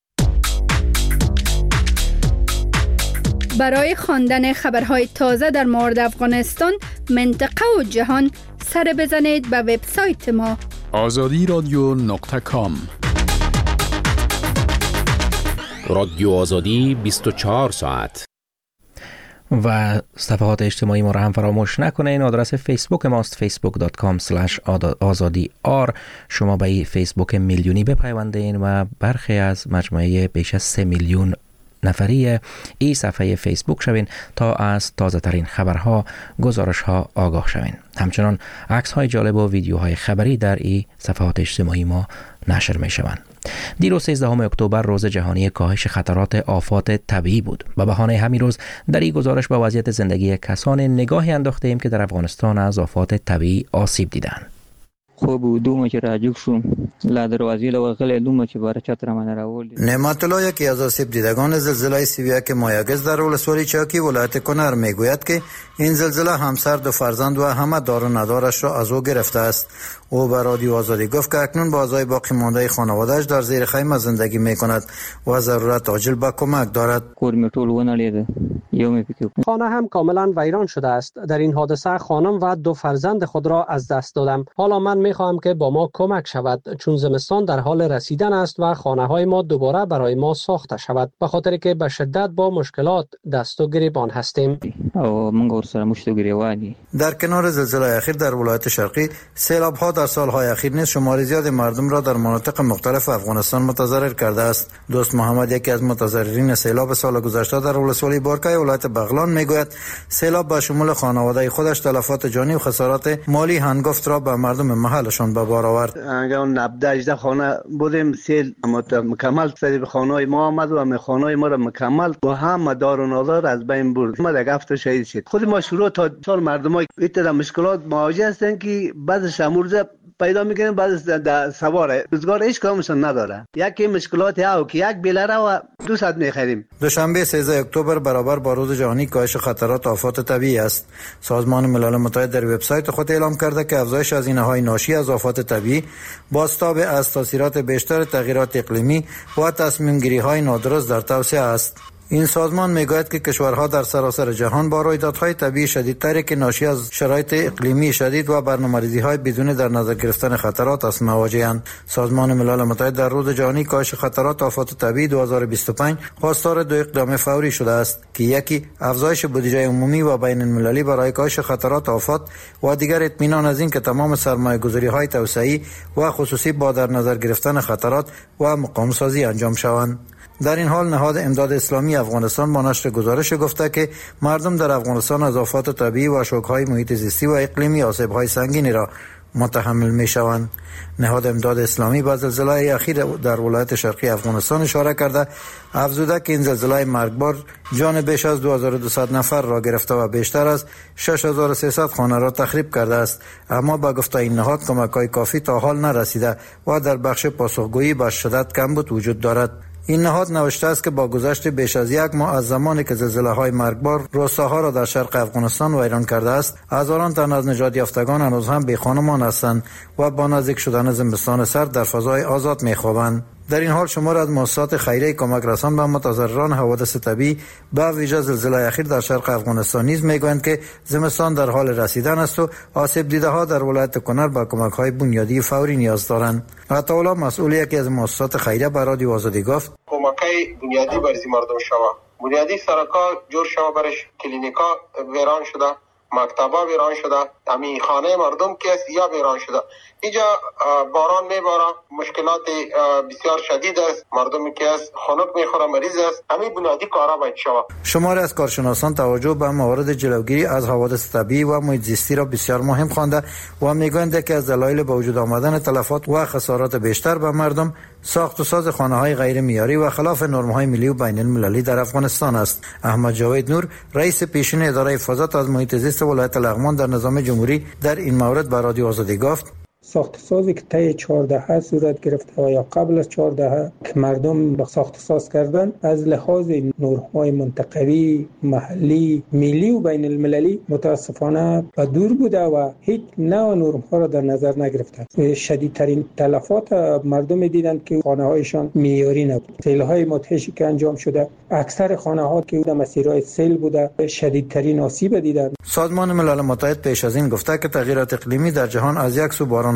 برای خواندن خبرهای تازه در مورد افغانستان، منطقه و جهان، سر بزنید به وبسایت ما آزادی رادیو نقطه کام. رادیو آزادی بیست و چهار ساعت. و صفحات اجتماعی ما را هم فراموش نکنین. آدرس فیسبوک ماست facebook dot com slash azadi ar. شما به این فیسبوک میلیونی بپیوندین و برخی از مجموعه بیش از سه میلیون نفری این صفحه فیسبوک شوین تا از تازه ترین خبرها، گزارش ها آگاه شوین. همچنان عکس های جالب و ویدیوهای خبری در این صفحات اجتماعی ما نشر می شوند. دیروز سیزدهم اکتبر روز جهانی کاهش خطرات آفات طبیعی بود. به بهانه همین روز در این گزارش به وضعیت زندگی کسان نگاهی انداخته ایم که در افغانستان از آفات طبیعی آسیب دیدند. خوب دوم چې راجوک شوم لا دروازې له غلې دوم چې بار چتر من راول. نعمت الله یکی از آسیب دیدگان زلزله سیویا که مایاگز در ولسوالی چاکی ولایت کنر میگوید که این زلزله همسر دو فرزند و همه دار و ندارش را از او گرفته است. او به رادیو آزادی گفت که اکنون با اعضای باقی مانده خانواده‌اش در زیر خیمه زندگی میکند و ضرورت عاجل به کمک دارد. کور می ټول ونړېده. یو می فکر خانه هم کاملا ویران شده است. در این حادثه خانم و دو فرزند خود را از دست دادم. حالا من میخواهم که با ما کمک شود چون زمستان در حال رسیدن است و خانه های ما دوباره برای ما ساخته شود به خاطر که به شدت با مشکلات دست و گریبان هستیم. او من ور سره مشت و گریوانی. در کنار زلزله اخیر در ولایت شرقی سیلاب ها در سالهای اخیر نیز شمار زیاد مردم را در مناطق مختلف افغانستان متضرر کرده است. دوست محمد یکی از متضررین سیلاب سال گذشته در ولسوالی بارکای ولایت بغلان میگوید سیلاب به شمول خانواده خودش تلفات جانی و خسارات مالی هنگفت را به مردم محلشان به بار آورد. اگر نود هجده خانه بودیم سیل مکمل سری خانه‌های ما آمد و خانه‌های ما را مکمل با هم دار و نادار از بین برد. ما دیگه هفت شهید شد. خود ما شروع تا سال مردمای ایت مشکلات مواجه هستن که بعضش امروز پیدا میکنیم بعد از سواره روزگار هیچ کامشون نداره. یکی مشکلات ها که یک بیلره و دو صد میخریم. دوشنبه سیزده اکتبر برابر با روز جهانی کاهش خطرات آفات طبیعی است. سازمان ملل متحد در وبسایت خود اعلام کرده که افزایش هزینه‌های ناشی از آفات طبیعی بازتاب از تاثیرات بیشتر تغییرات اقلیمی و تصمیم گیری های نادرست در توسعه است. این سازمان میگوید که کشورها در سراسر جهان با رویدادهای طبیعی شدیدتری که ناشی از شرایط اقلیمی شدید و برنامه‌ریزی‌های بدون در نظر گرفتن خطرات است مواجه‌اند. سازمان ملل متحد در روز جهانی کاهش خطرات آفات طبیعی دو هزار و بیست و پنج خواستار دو اقدام فوری شده است که یکی افزایش بودجه عمومی و بین المللی برای کاهش خطرات آفات و دیگر اطمینان از این که تمام سرمایه‌گذاری‌های توسعه‌ای و خصوصی با در نظر گرفتن خطرات و مقام‌سازی انجام شوند. در این حال نهاد امداد اسلامی افغانستان با نشر گزارش گفته که مردم در افغانستان از آفات طبیعی و شوک‌های محیط زیستی و اقلیمی آسیب‌های سنگینی را متحمل می‌شوند. نهاد امداد اسلامی با زلزله اخیر در ولایت شرقی افغانستان اشاره کرده افزوده که این زلزله مرگبار جان بیش از دو هزار و دویست نفر را گرفته و بیشتر از شش هزار و سیصد خانه را تخریب کرده است، اما با گفته این نهاد کمک‌های کافی تا حال نرسیده و در بخش پاسخگویی به شدت کمبود وجود دارد. این نهاد نوشته است که با گذشت بیش از یک ماه از زمانی که زلزله‌های مرگبار روستاها را در شرق افغانستان ویران کرده است، هزاران تن از نژاد یافتگان هنوز هم بی‌خانمان هستند و با نزدیک شدن زمستان سرد در فضای آزاد می‌خوابند. در این حال شمار از مؤسسات خیریه کمک رسان به متضرران حوادث طبیعی به ویژه زلزله اخیر در شرق افغانستان نیز میگویند که زمستان در حال رسیدن است و آسیب دیده ها در ولایت کنر به کمک های بنیادی فوری نیاز دارند. عطاالله مسئول یکی از مؤسسات خیریه به رادیو آزادی گفت کمکای بنیادی برای مردم شوه. بنیادی سرکا جور شوه برش کلینیکا ویران شده، مکتبا ویران شده، همین خانه مردم که است یا ویران شده. اینجا باران میباره، مشکلات بسیار شدید است، مردمی که است خنک میخوره، مریض است. همین بنیادی کارا باید شود. شمار از کارشناسان توجه به موارد جلوگیری از حوادث طبیعی و محیط زیستی را بسیار مهم خوانده و میگویند که از دلایل به وجود آمدن تلفات و خسارات بیشتر به مردم ساخت و ساز خانه‌های غیر معیاری و خلاف نرم‌های ملی و بین المللی در افغانستان است. احمد جاوید نور رئیس پیشین اداره حفاظت از محیط زیست ولایت لغمان در نظام جمهوری در این مورد به رادیو آزادی گفت ساخت سازی که طی چهارده صورت گرفته و یا قبل از چهارده که مردم به ساخت ساز کردن از لحاظ نرم‌های منطقوی، محلی، ملی و بین المللی متاسفانه به دور بوده و هیچ نوع نرم‌ها را در نظر نگرفتند. شدیدترین تلفات مردم دیدند که خانه‌هایشان معیاری نبود. سیل‌های مدهشی که انجام شده، اکثر خانه‌ها که در مسیرهای سیل بوده شدیدترین آسیب دیدند. سازمان ملل متحد پیش از این گفته که تغییرات اقلیمی در جهان از یک سو باران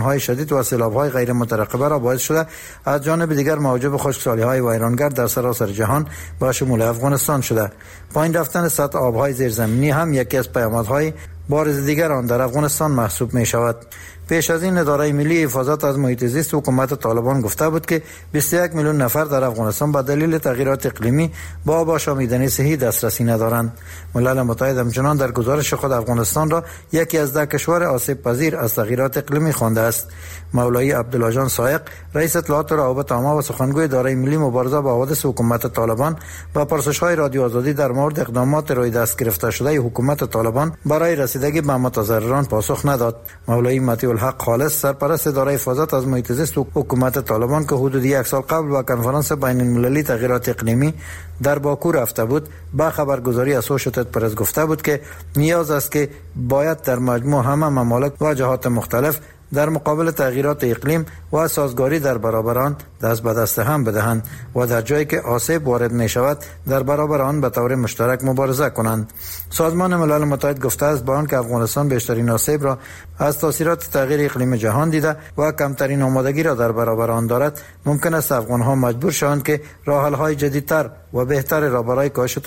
باران‌های شدید و سیلاب‌های غیر مترقبه را باعث شده از جانب دیگر موجب خشکسالی‌های ویرانگر در سراسر جهان با شمول افغانستان شده. پایین رفتن سطح آب‌های زیرزمینی هم یکی از پیامدهای بارز دیگر آن در افغانستان محسوب می شود. پیش از این اداره ملی حفاظت از محیط زیست حکومت طالبان گفته بود که بیست و یک میلیون نفر در افغانستان به دلیل تغییرات اقلیمی با آب آشامیدنی صحی دسترسی ندارند. ملل متحد همچنان در گزارش خود افغانستان را یکی از ده کشور آسیب پذیر از تغییرات اقلیمی خوانده است. مولوی عبدالله جان سایق، رئیس اطلاعات و روابط عامه و سخنگوی اداره ملی مبارزه با حوادث حکومت طالبان، با پرسش‌های رادیو آزادی در مورد اقدامات روی دست گرفته شده حکومت طالبان برای رسیدگی به متضرران پاسخ نداد. مولوی مطیع الحق خالص، سرپرست اداره حفاظت از محیط زیست حکومت طالبان که حدود یک سال قبل با کنفرانس بین المللی تغییرات اقلیمی در باکو رفته بود، با خبرگزاری اسوشیتد پرس گفته بود که نیاز است که باید در مجموع همه ممالک و جهات مختلف در مقابل تغییرات اقلیم و سازگاری در برابر آن دست به دست هم بدهند و در جایی که آسیب وارد می شود در برابر آن به طور مشترک مبارزه کنند. سازمان ملل متحد گفته است با آنکه افغانستان بیشترین آسیب را از تاثیرات تغییر اقلیم جهان دیده و کمترین آمادگی را در برابر آن دارد، ممکن است افغانها مجبور شوند که راه حل های جدیدتر و بهتر را برای کاهش